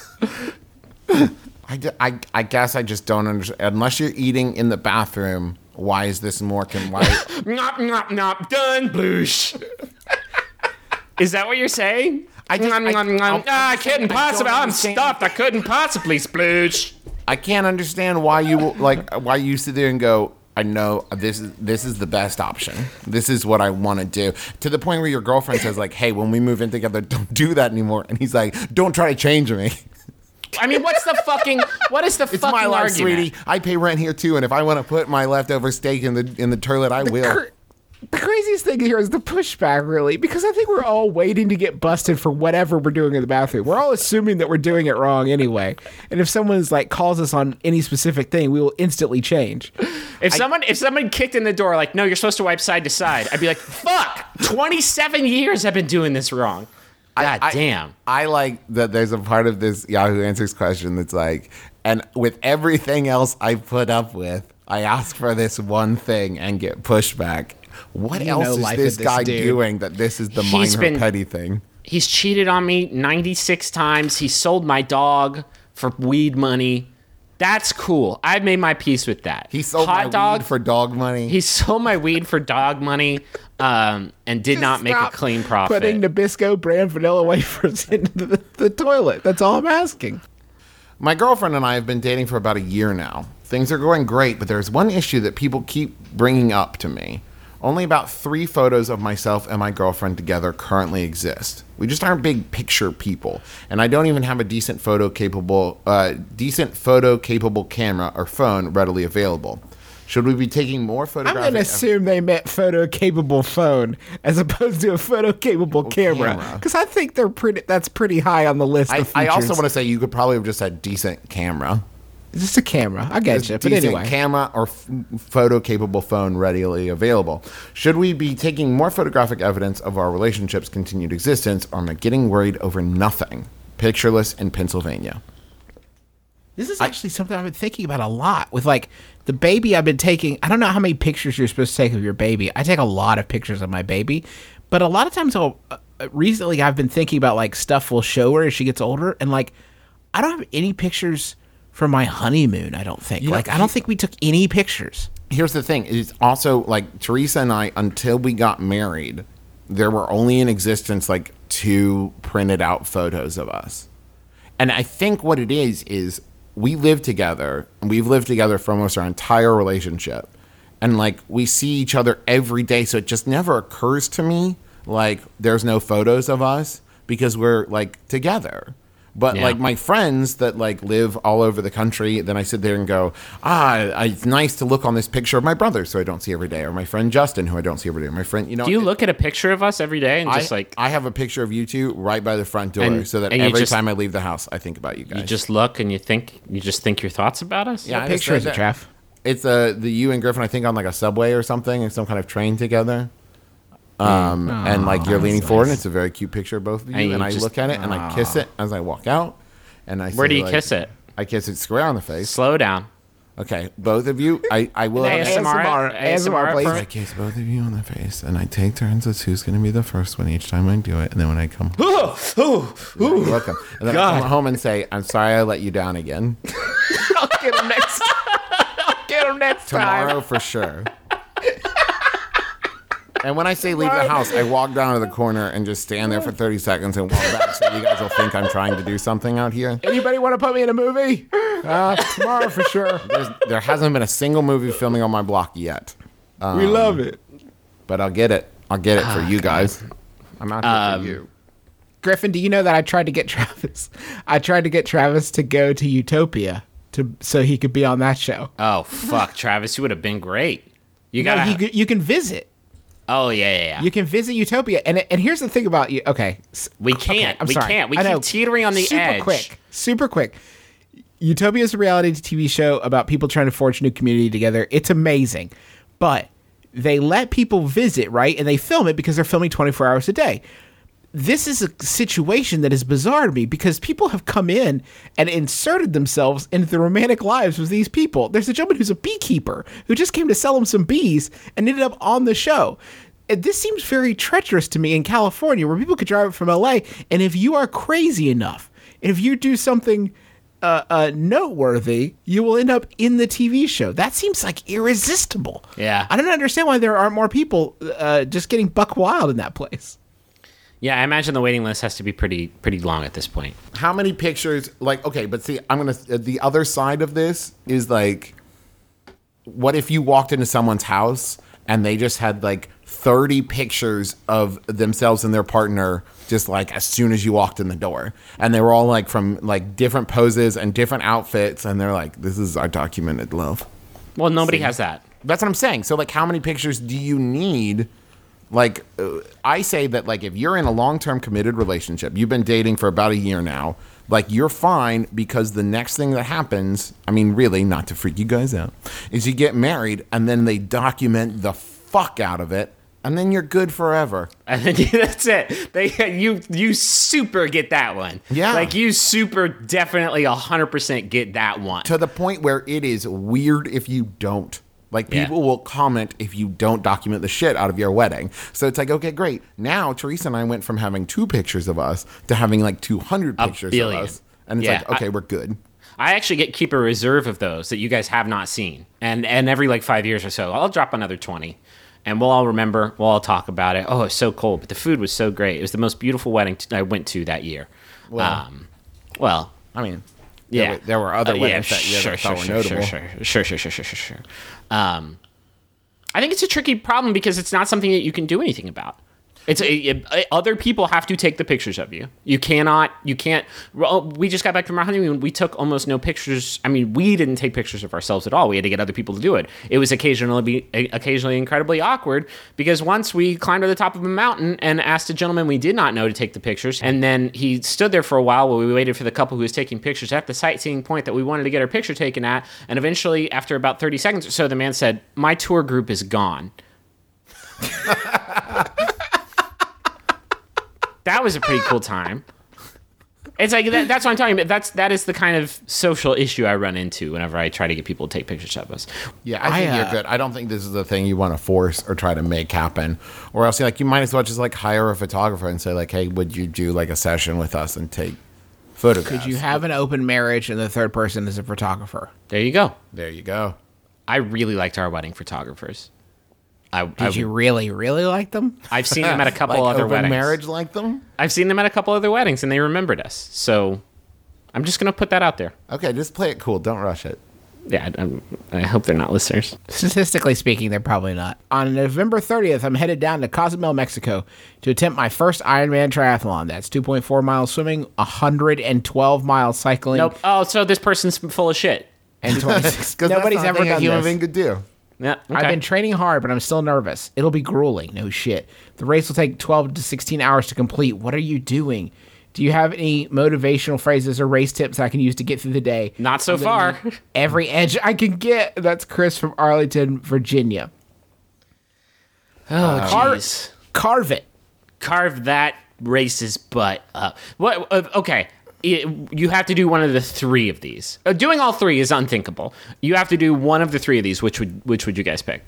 I guess I just don't understand. Unless you're eating in the bathroom, why is this more? Why? Nop, nop, nop, done, bloosh. Is that what you're saying? I couldn't possibly. I'm understand. stuffed. I couldn't possibly sploosh. I can't understand why you sit there and go, I know this is the best option. This is what I want to do. To the point where your girlfriend says like, hey, when we move in together, don't do that anymore. And he's like, don't try to change me. I mean, what is the fucking It's my life, argument? sweetie. I pay rent here too, and if I want to put my leftover steak in the toilet, I will. The craziest thing here is the pushback, really, because I think we're all waiting to get busted for whatever we're doing in the bathroom. We're all assuming that we're doing it wrong anyway. And if someone's like calls us on any specific thing, we will instantly change. If someone kicked in the door like, no, you're supposed to wipe side to side, I'd be like, fuck, 27 years I've been doing this wrong. God damn. I like that there's a part of this Yahoo Answers question that's like, and with everything else I put up with, I ask for this one thing and get pushback. What You else know is life this of this guy dude. doing that this is the He's minor been- petty thing? He's cheated on me 96 times. He sold my dog for weed money. That's cool. I've made my peace with that. He sold my weed for dog money. He sold my weed for dog money and did not make a Stop clean profit. Putting Nabisco brand vanilla wafers into the toilet. That's all I'm asking. My girlfriend and I have been dating for about a year now. Things are going great, but there's one issue that people keep bringing up to me. Only about 3 photos of myself and my girlfriend together currently exist. We just aren't big picture people, and I don't even have a decent photo capable camera or phone readily available. Should we be taking more I'm photographic? going to assume they meant photo-capable phone as opposed to a photo-capable camera. camera. Because I think that's pretty high on the list of features. I also want to say you could probably have just said decent camera. Just a camera. I get you. But Decent anyway. camera or photo-capable phone readily available. Should we be taking more photographic evidence of our relationship's continued existence, or am I getting worried over nothing? Pictureless in Pennsylvania. This is actually something I've been thinking about a lot with like the baby I've been taking. I don't know how many pictures you're supposed to take of your baby. I take a lot of pictures of my baby, but a lot of times recently I've been thinking about like stuff we'll show her as she gets older. And like, I don't have any pictures from my honeymoon. I don't think I don't think we took any pictures. Here's the thing. It's also like Teresa and I, until we got married, there were only in existence like 2 printed out photos of us. And I think what it is we live together, and we've lived together for almost our entire relationship. And like we see each other every day, so it just never occurs to me like there's no photos of us because we're like together. But Yeah. like my friends that like live all over the country, then I sit there and go, it's nice to look on this picture of my brother, so I don't see every day, or my friend Justin, who I don't see every day, or my friend, Do you look at a picture of us every day and just like I have a picture of you two right by the front door, And- so that and you every just- time I leave the house, I think about you guys. you just look and you just think your thoughts about us? Yeah, What I picture is just it, Trav? It's the you and Griffin, I think, on like a subway or something, or some kind of train together. And like you're leaning forward, and it's a very cute picture of both of you. And And, you I just- look at it and I kiss it as I walk out. And I Where say, do you like, kiss it? I kiss it square on the face. Slow down. Okay, both of you. I will. ASMR, please. I kiss both of you on the face, and I take turns as who's going to be the first one each time I do it. And then when I come home, you're welcome. And then I come home and say, "I'm sorry I let you down again." I'll get him next. I'll get him next Tomorrow time. for sure. And when I say leave the house, I walk down to the corner and just stand there for 30 seconds and walk back, so you guys will think I'm trying to do something out here. Anybody want to put me in a movie? Tomorrow for sure. There hasn't been a single movie filming on my block yet. We love it. But I'll get it. I'll get it for you guys. I'm out here for you. Griffin, do you know that I tried to get Travis? I tried to get Travis to go to Utopia so he could be on that show. Oh fuck, Travis, you would have been great. You No, got. you can visit. Oh yeah. You can visit Utopia, and here's the thing about you. Okay, We can't. I'm We sorry. can't. We I know. keep teetering on the edge. Super quick. Utopia is a reality TV show about people trying to forge a new community together. It's amazing, but they let people visit, right? And they film it because they're filming 24 hours a day. This is a situation that is bizarre to me because people have come in and inserted themselves into the romantic lives of these people. There's a gentleman who's a beekeeper who just came to sell him some bees and ended up on the show. And this seems very treacherous to me in California, where people could drive up from LA, and if you are crazy enough, and if you do something noteworthy, you will end up in the TV show. That seems like irresistible. Yeah. I don't understand why there aren't more people just getting buck wild in that place. Yeah, I imagine the waiting list has to be pretty long at this point. How many pictures? Like, okay, but see, the other side of this is like, what if you walked into someone's house and they just had like 30 pictures of themselves and their partner just like as soon as you walked in the door, and they were all like from like different poses and different outfits, and they're like, this is our documented love. Well, nobody has that. That's what I'm saying. So like, how many pictures do you need? Like, I say that, like, if you're in a long-term committed relationship, you've been dating for about a year now, like, you're fine, because the next thing that happens, I mean, really, not to freak you guys out, is you get married, and then they document the fuck out of it, and then you're good forever. And then that's it. You super get that one. Yeah. Like you super definitely 100% get that one. To the point where it is weird if you don't. Like, Yeah. people will comment if you don't document the shit out of your wedding. So it's like, okay, great. Now, Teresa and I went from having 2 pictures of us to having like 200 pictures billion. of us. And it's Yeah, like, okay, we're good. I actually keep a reserve of those that you guys have not seen. And every like 5 years or so, I'll drop another 20. And we'll all remember, we'll all talk about it. Oh, it's so cold, but the food was so great. It was the most beautiful wedding I went to that year. Well, I mean, Yeah, there were other weddings that year that I thought were notable. Sure. I think it's a tricky problem because it's not something that you can do anything about. Other people have to take the pictures of you. You can't. Well, we just got back from our honeymoon. We took almost no pictures. I mean, we didn't take pictures of ourselves at all. We had to get other people to do it. It was occasionally incredibly awkward because once we climbed to the top of a mountain and asked a gentleman we did not know to take the pictures, and then he stood there for a while while we waited for the couple who was taking pictures at the sightseeing point that we wanted to get our picture taken at, and eventually, after about 30 seconds or so, the man said, "My tour group is gone." That was a pretty cool time. It's like that's what I'm talking about. That is the kind of social issue I run into whenever I try to get people to take pictures of us. Yeah, I think you're good. I don't think this is the thing you want to force or try to make happen. Or else, like, you might as well just like hire a photographer and say like, hey, would you do like a session with us and take photographs? Could you have an open marriage and the third person is a photographer? There you go. There you go. I really liked our wedding photographers. Did you really, really like them? I've seen them at a couple Like other open weddings. marriage like them? I've seen them at a couple other weddings, and they remembered us. So I'm just gonna put that out there. Okay, just play it cool. Don't rush it. Yeah, I hope they're not listeners. Statistically speaking, they're probably not. On November 30th, I'm headed down to Cozumel, Mexico to attempt my first Ironman triathlon. That's 2.4 miles swimming, 112 miles cycling, Nope. Oh, so this person's full of shit. and 26. Because Nobody's ever a done human this. being could do. Yeah. Okay. I've been training hard, but I'm still nervous. It'll be grueling. No shit. The race will take 12 to 16 hours to complete. What are you doing? Do you have any motivational phrases or race tips I can use to get through the day? Not so far. Every edge I can get. That's Chris from Arlington, Virginia. Oh, jeez. Carve it. Carve that racist butt up. What? Okay. You have to do one of the three of these. Doing all three is unthinkable. You have to do one of the three of these. Which would you guys pick?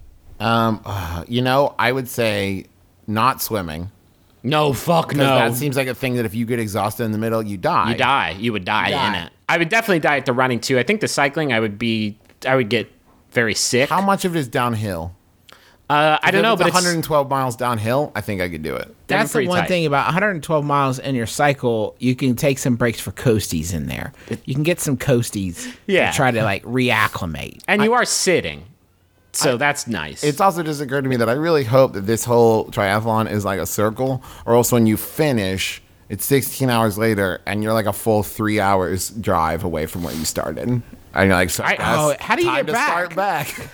I would say not swimming. No, fuck no. That seems like a thing that if you get exhausted in the middle, you die. You die. You would die in it. I would definitely die at the running too. I think the cycling, I would get very sick. How much of it is downhill? I don't know, but it's 112 miles downhill. I think I could do it. That's the pretty one tight. thing about 112 miles in your cycle. You can take some breaks for coasties in there. You can get some coasties Yeah. to try to like reacclimate. And you are sitting, so that's nice. It's also just occurred to me that I really hope that this whole triathlon is like a circle, or else when you finish, it's 16 hours later, and you're like a full 3 hours drive away from where you started. And you're like, so how do you time get to start back?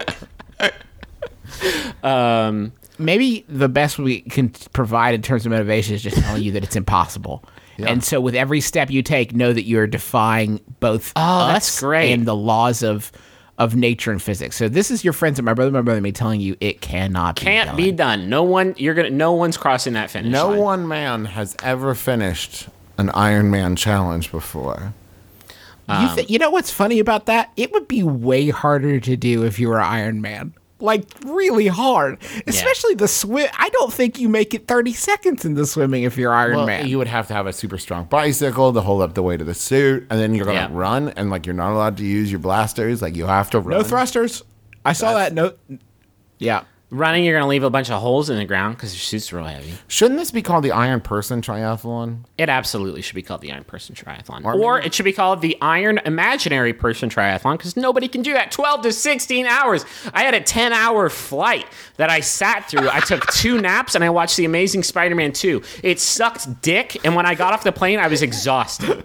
Maybe the best we can provide in terms of motivation is just telling you that it's impossible. Yeah. And so with every step you take, know that you're defying both that's us great. and the laws of nature and physics. So this is your friends and my brother and me telling you it cannot Can't be done. No one's crossing that finish No line. one man has ever finished an Ironman challenge before. You know what's funny about that? It would be way harder to do if you were Iron Man. Like, really hard. Especially the swim. I don't think you make it 30 seconds in the swimming if you're Iron Man. You would have to have a super strong bicycle to hold up the weight of the suit, and then you're going to Yeah. run, and like you're not allowed to use your blasters. Like you have to run. No thrusters. I saw that. No. Yeah. Running, you're going to leave a bunch of holes in the ground because your suit's real heavy. Shouldn't this be called the Iron Person Triathlon? It absolutely should be called the Iron Person Triathlon. Or Or maybe- it should be called the Iron Imaginary Person Triathlon because nobody can do that. 12 to 16 hours. I had a 10-hour flight that I sat through. I took 2 naps and I watched The Amazing Spider-Man 2. It sucked dick, and when I got off the plane, I was exhausted.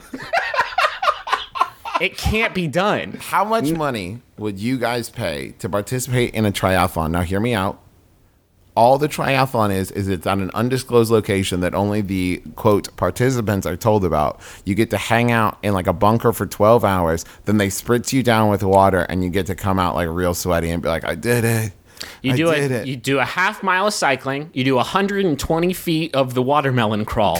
It can't be done. How much money would you guys pay to participate in a triathlon? Now, hear me out. All the triathlon is it's on an undisclosed location that only the, quote, participants are told about. You get to hang out in like a bunker for 12 hours. Then they spritz you down with water, and you get to come out like real sweaty and be like, I did it. You I do a half mile of cycling. You do 120 feet of the watermelon crawl.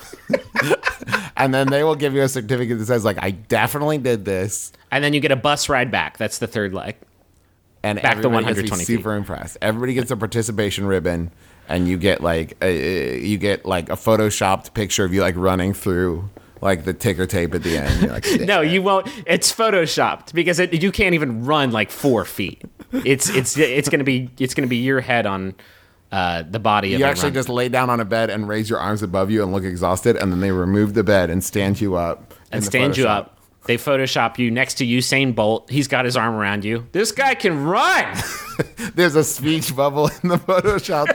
And then they will give you a certificate that says, like, I definitely did this. And then you get a bus ride back. That's the third leg. And Back to everybody gets to be 120 feet. super impressed. Everybody gets a participation ribbon, and you get like a photoshopped picture of you like running through like the ticker tape at the end. You're like, yeah. No, you won't. It's photoshopped because you can't even run like 4 feet. It's gonna be your head on the body of You a actually runner. just lay down on a bed and raise your arms above you and look exhausted, and then they remove the bed and stand you up. and stand you up. They Photoshop you next to Usain Bolt. He's got his arm around you. This guy can run. There's a speech bubble in the Photoshop.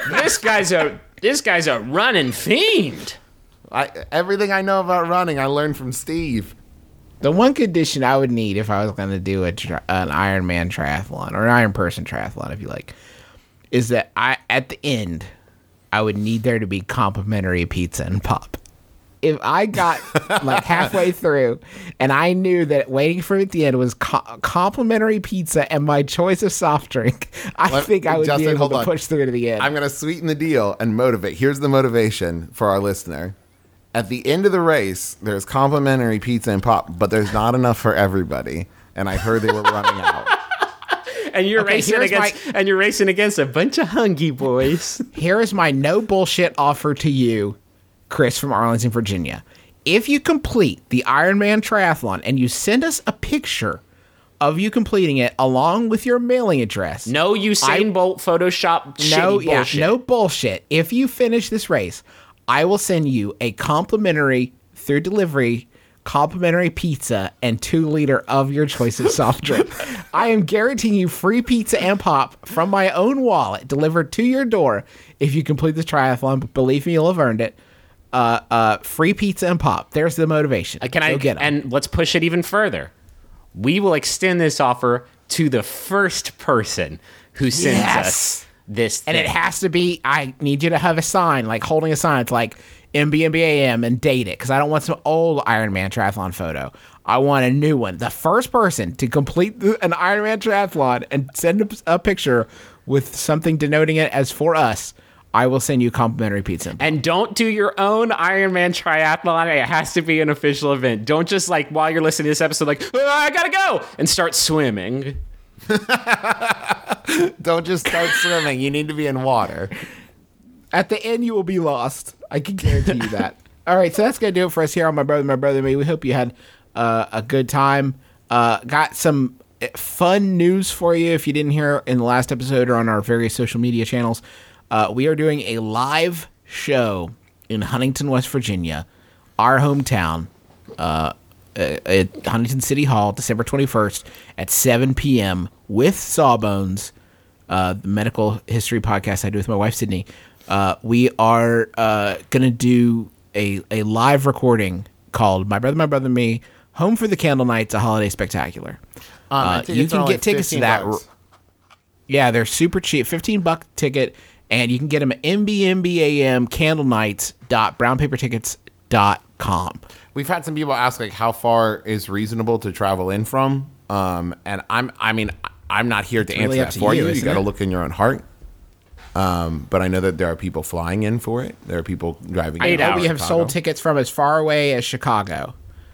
This guy's a running fiend. Everything I know about running, I learned from Steve. The one condition I would need if I was going to do an Iron Man triathlon or an Iron Person triathlon, if you like, is that at the end, I would need there to be complimentary pizza and pop. If I got like halfway through and I knew that waiting for me at the end was complimentary pizza and my choice of soft drink, I think I would Justin, be able hold to on. push through to the end. I'm going to sweeten the deal and motivate. Here's the motivation for our listener. At the end of the race, there's complimentary pizza and pop, but there's not enough for everybody. And I heard they were running out. And you're Okay, racing against a bunch of hungry boys. Here is my no bullshit offer to you, Chris from Arlington, Virginia. If you complete the Ironman triathlon and you send us a picture of you completing it along with your mailing address. No Usain Bolt Photoshop shitty bullshit. No bullshit. If you finish this race, I will send you a complimentary through delivery complimentary pizza and 2-liter of your choice of soft drink. I am guaranteeing you free pizza and pop from my own wallet delivered to your door if you complete the triathlon. But believe me, you'll have earned it. Free pizza and pop. There's the motivation. Go get 'em. And let's push it even further. We will extend this offer to the first person who sends us this thing. And it has to be, I need you to have a sign, like holding a sign. It's like MBMBAM and date it, because I don't want some old Iron Man triathlon photo. I want a new one. The first person to complete an Iron Man triathlon and send a picture with something denoting it as for us, I will send you complimentary pizza. And don't do your own Ironman triathlon. It has to be an official event. Don't just like while you're listening to this episode, like, oh, I gotta go and start swimming. Don't just start swimming. You need to be in water. At the end, you will be lost. I can guarantee you that. All right, so that's going to do it for us here on My Brother and Me. We hope you had a good time. Got some fun news for you if you didn't hear in the last episode or on our various social media channels. We are doing a live show in Huntington, West Virginia, our hometown, at Huntington City Hall, December 21st at 7 p.m. with Sawbones, the medical history podcast I do with my wife, Sydney. We are going to do a live recording called My Brother and Me, Home for the Candle Nights, a Holiday Spectacular. You can get tickets to that. Yeah, they're super cheap, $15 ticket, and you can get them at mbmbamcandlenights.brownpapertickets.com. We've had some people ask like how far is reasonable to travel in from, and I'm not here to answer really up that to for you, you. You isn't got to it? look in your own heart. But I know that there are people flying in for it. There are people driving. in out of We have Chicago. sold tickets from as far away as Chicago.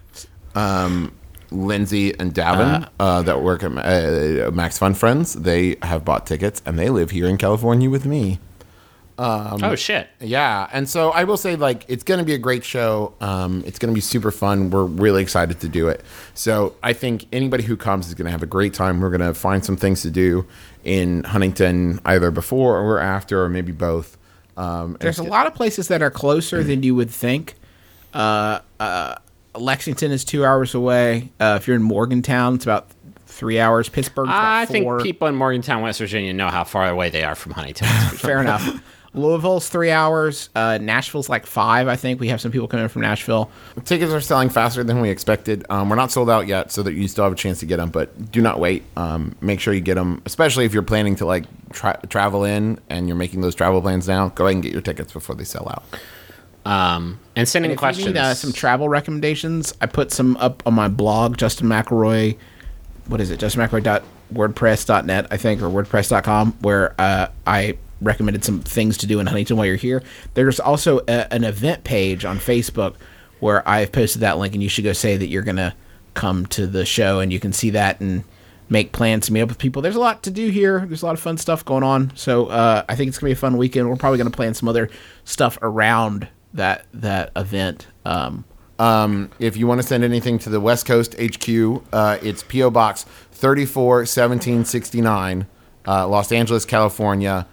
Lindsay and Davin that work at Max Fun Friends. They have bought tickets and they live here in California with me. Oh, shit. Yeah, and so I will say, like, it's going to be a great show. It's going to be super fun. We're really excited to do it. So I think anybody who comes is going to have a great time. We're going to find some things to do in Huntington, either before or after, or maybe both. There's a lot of places that are closer than you would think. Lexington is 2 hours away. If you're in Morgantown, it's about 3 hours. Pittsburgh's about I 4. think people in Morgantown, West Virginia know how far away they are from Huntington. Fair enough. Louisville's 3 hours. Nashville's like 5, I think. We have some people coming in from Nashville. Tickets are selling faster than we expected. We're not sold out yet, so that you still have a chance to get them, but do not wait. Make sure you get them, especially if you're planning to like travel in and you're making those travel plans now. Go ahead and get your tickets before they sell out. And sending If questions. you need some travel recommendations, I put some up on my blog, Justin McElroy. What is it? JustinMcElroy.wordpress.net, I think, or WordPress.com, where I recommended some things to do in Huntington while you're here. There's also an event page on Facebook where I've posted that link, and you should go say that you're going to come to the show, and you can see that and make plans to meet up with people. There's a lot to do here. There's a lot of fun stuff going on. So I think it's going to be a fun weekend. We're probably going to plan some other stuff around that event. If you want to send anything to the West Coast HQ, it's P.O. Box 341769, Los Angeles, California,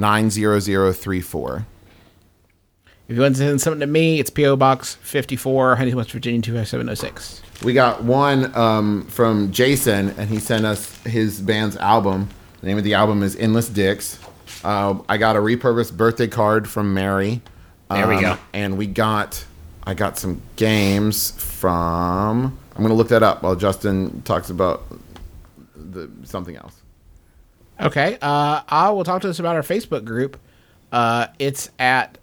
90034. If you want to send something to me, it's P.O. Box 54, Huntington, West Virginia, 25706. We got one from Jason, and he sent us his band's album. The name of the album is Endless Dicks. I got a repurposed birthday card from Mary. There we go. And I got some games from... I'm going to look that up while Justin talks about something else. Okay. I will talk to us about our Facebook group. It's at...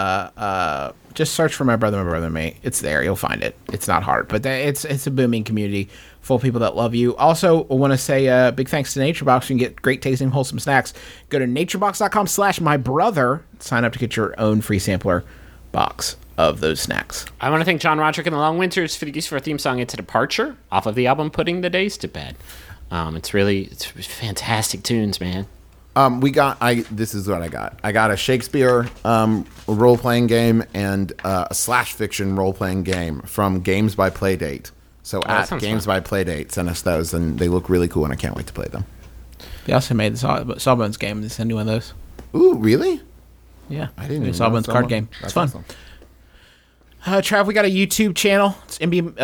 just search for My Brother and Me. It's there. You'll find it. It's not hard. But it's a booming community full of people that love you. Also, I want to say big thanks to NatureBox. You can get great tasting, wholesome snacks. Go to naturebox.com/mybrother. Sign up to get your own free sampler box of those snacks. I want to thank John Roderick and the Long Winters for the use for our theme song "It's a Departure" off of the album "Putting the Days to Bed." It's fantastic tunes, man. This is what I got. I got a Shakespeare role-playing game and a slash fiction role-playing game from Games by Playdate. So at sounds Games by Playdate, send us those, and they look really cool, and I can't wait to play them. They also made the Sawbones game. They send you one of those. Ooh, really? Yeah. I didn't The even Sawbones know card someone- game. That's It's fun. awesome. Trav, we got a YouTube channel. It's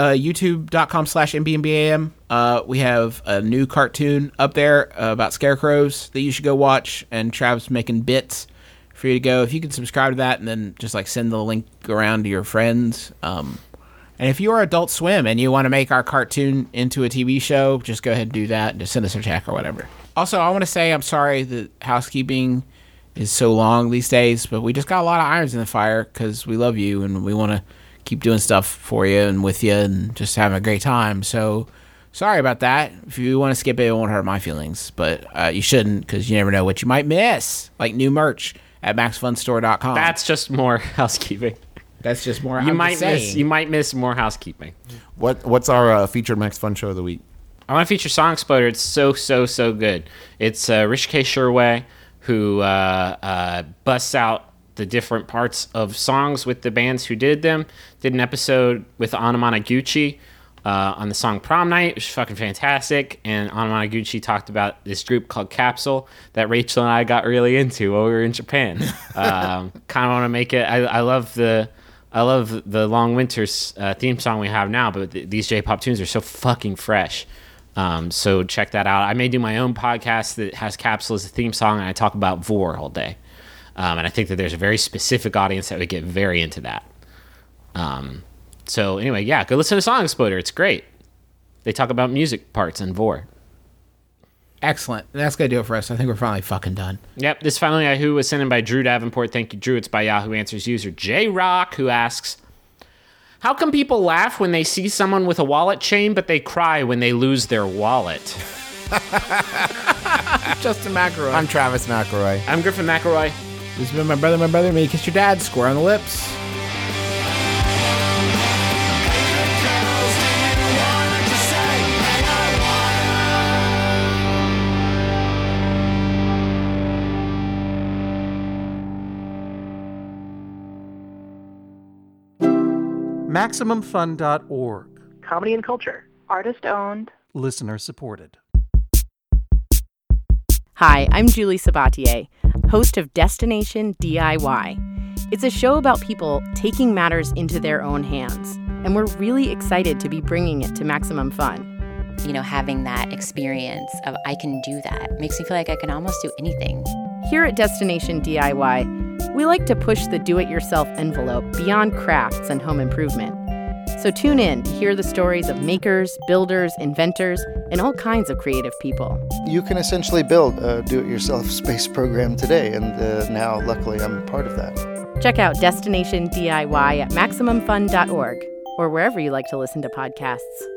youtube.com/MBMBAM. We have a new cartoon up there about scarecrows that you should go watch, and Trav's making bits for you to go. If you can subscribe to that and then just like send the link around to your friends. And if you are Adult Swim and you want to make our cartoon into a TV show, just go ahead and do that and just send us a check or whatever. Also, I want to say I'm sorry that housekeeping is so long these days, but we just got a lot of irons in the fire because we love you and we want to keep doing stuff for you and with you and just having a great time. So sorry about that. If you want to skip it, it won't hurt my feelings, but you shouldn't because you never know what you might miss, like new merch at maxfunstore.com. That's just more housekeeping. That's just more. You might miss more housekeeping. What's our featured Max Fun show of the week? I want to feature Song Exploder. It's so good. It's Rich K. Sherway who busts out the different parts of songs with the bands who did them. Did an episode with Anamanaguchi on the song Prom Night, which was fucking fantastic. And Anamanaguchi talked about this group called Capsule that Rachel and I got really into while we were in Japan. Kind of want to make it. I love the Long Winters theme song we have now, but these J-pop tunes are so fucking fresh. So check that out. I may do my own podcast that has Capsule as a theme song, and I talk about Vor all day. And I think that there's a very specific audience that would get very into that. So anyway, yeah, go listen to Song Exploder. It's great. They talk about music parts and Vor. Excellent. That's going to do it for us. I think we're finally fucking done. Yep, this Finally Yahoo was sent in by Drew Davenport. Thank you, Drew. It's by Yahoo Answers user J-Rock, who asks, how come people laugh when they see someone with a wallet chain, but they cry when they lose their wallet? Justin McElroy. I'm Travis McElroy. I'm Griffin McElroy. This has been my brother, may you kiss your dad, square on the lips. MaximumFun.org. Comedy and culture. Artist owned. Listener supported. Hi, I'm Julie Sabatier, host of Destination DIY. It's a show about people taking matters into their own hands, and we're really excited to be bringing it to Maximum Fun. You know, having that experience of I can do that makes me feel like I can almost do anything. Here at Destination DIY, we like to push the do-it-yourself envelope beyond crafts and home improvement. So tune in to hear the stories of makers, builders, inventors, and all kinds of creative people. You can essentially build a do-it-yourself space program today, and now, luckily, I'm part of that. Check out Destination DIY at MaximumFun.org or wherever you like to listen to podcasts.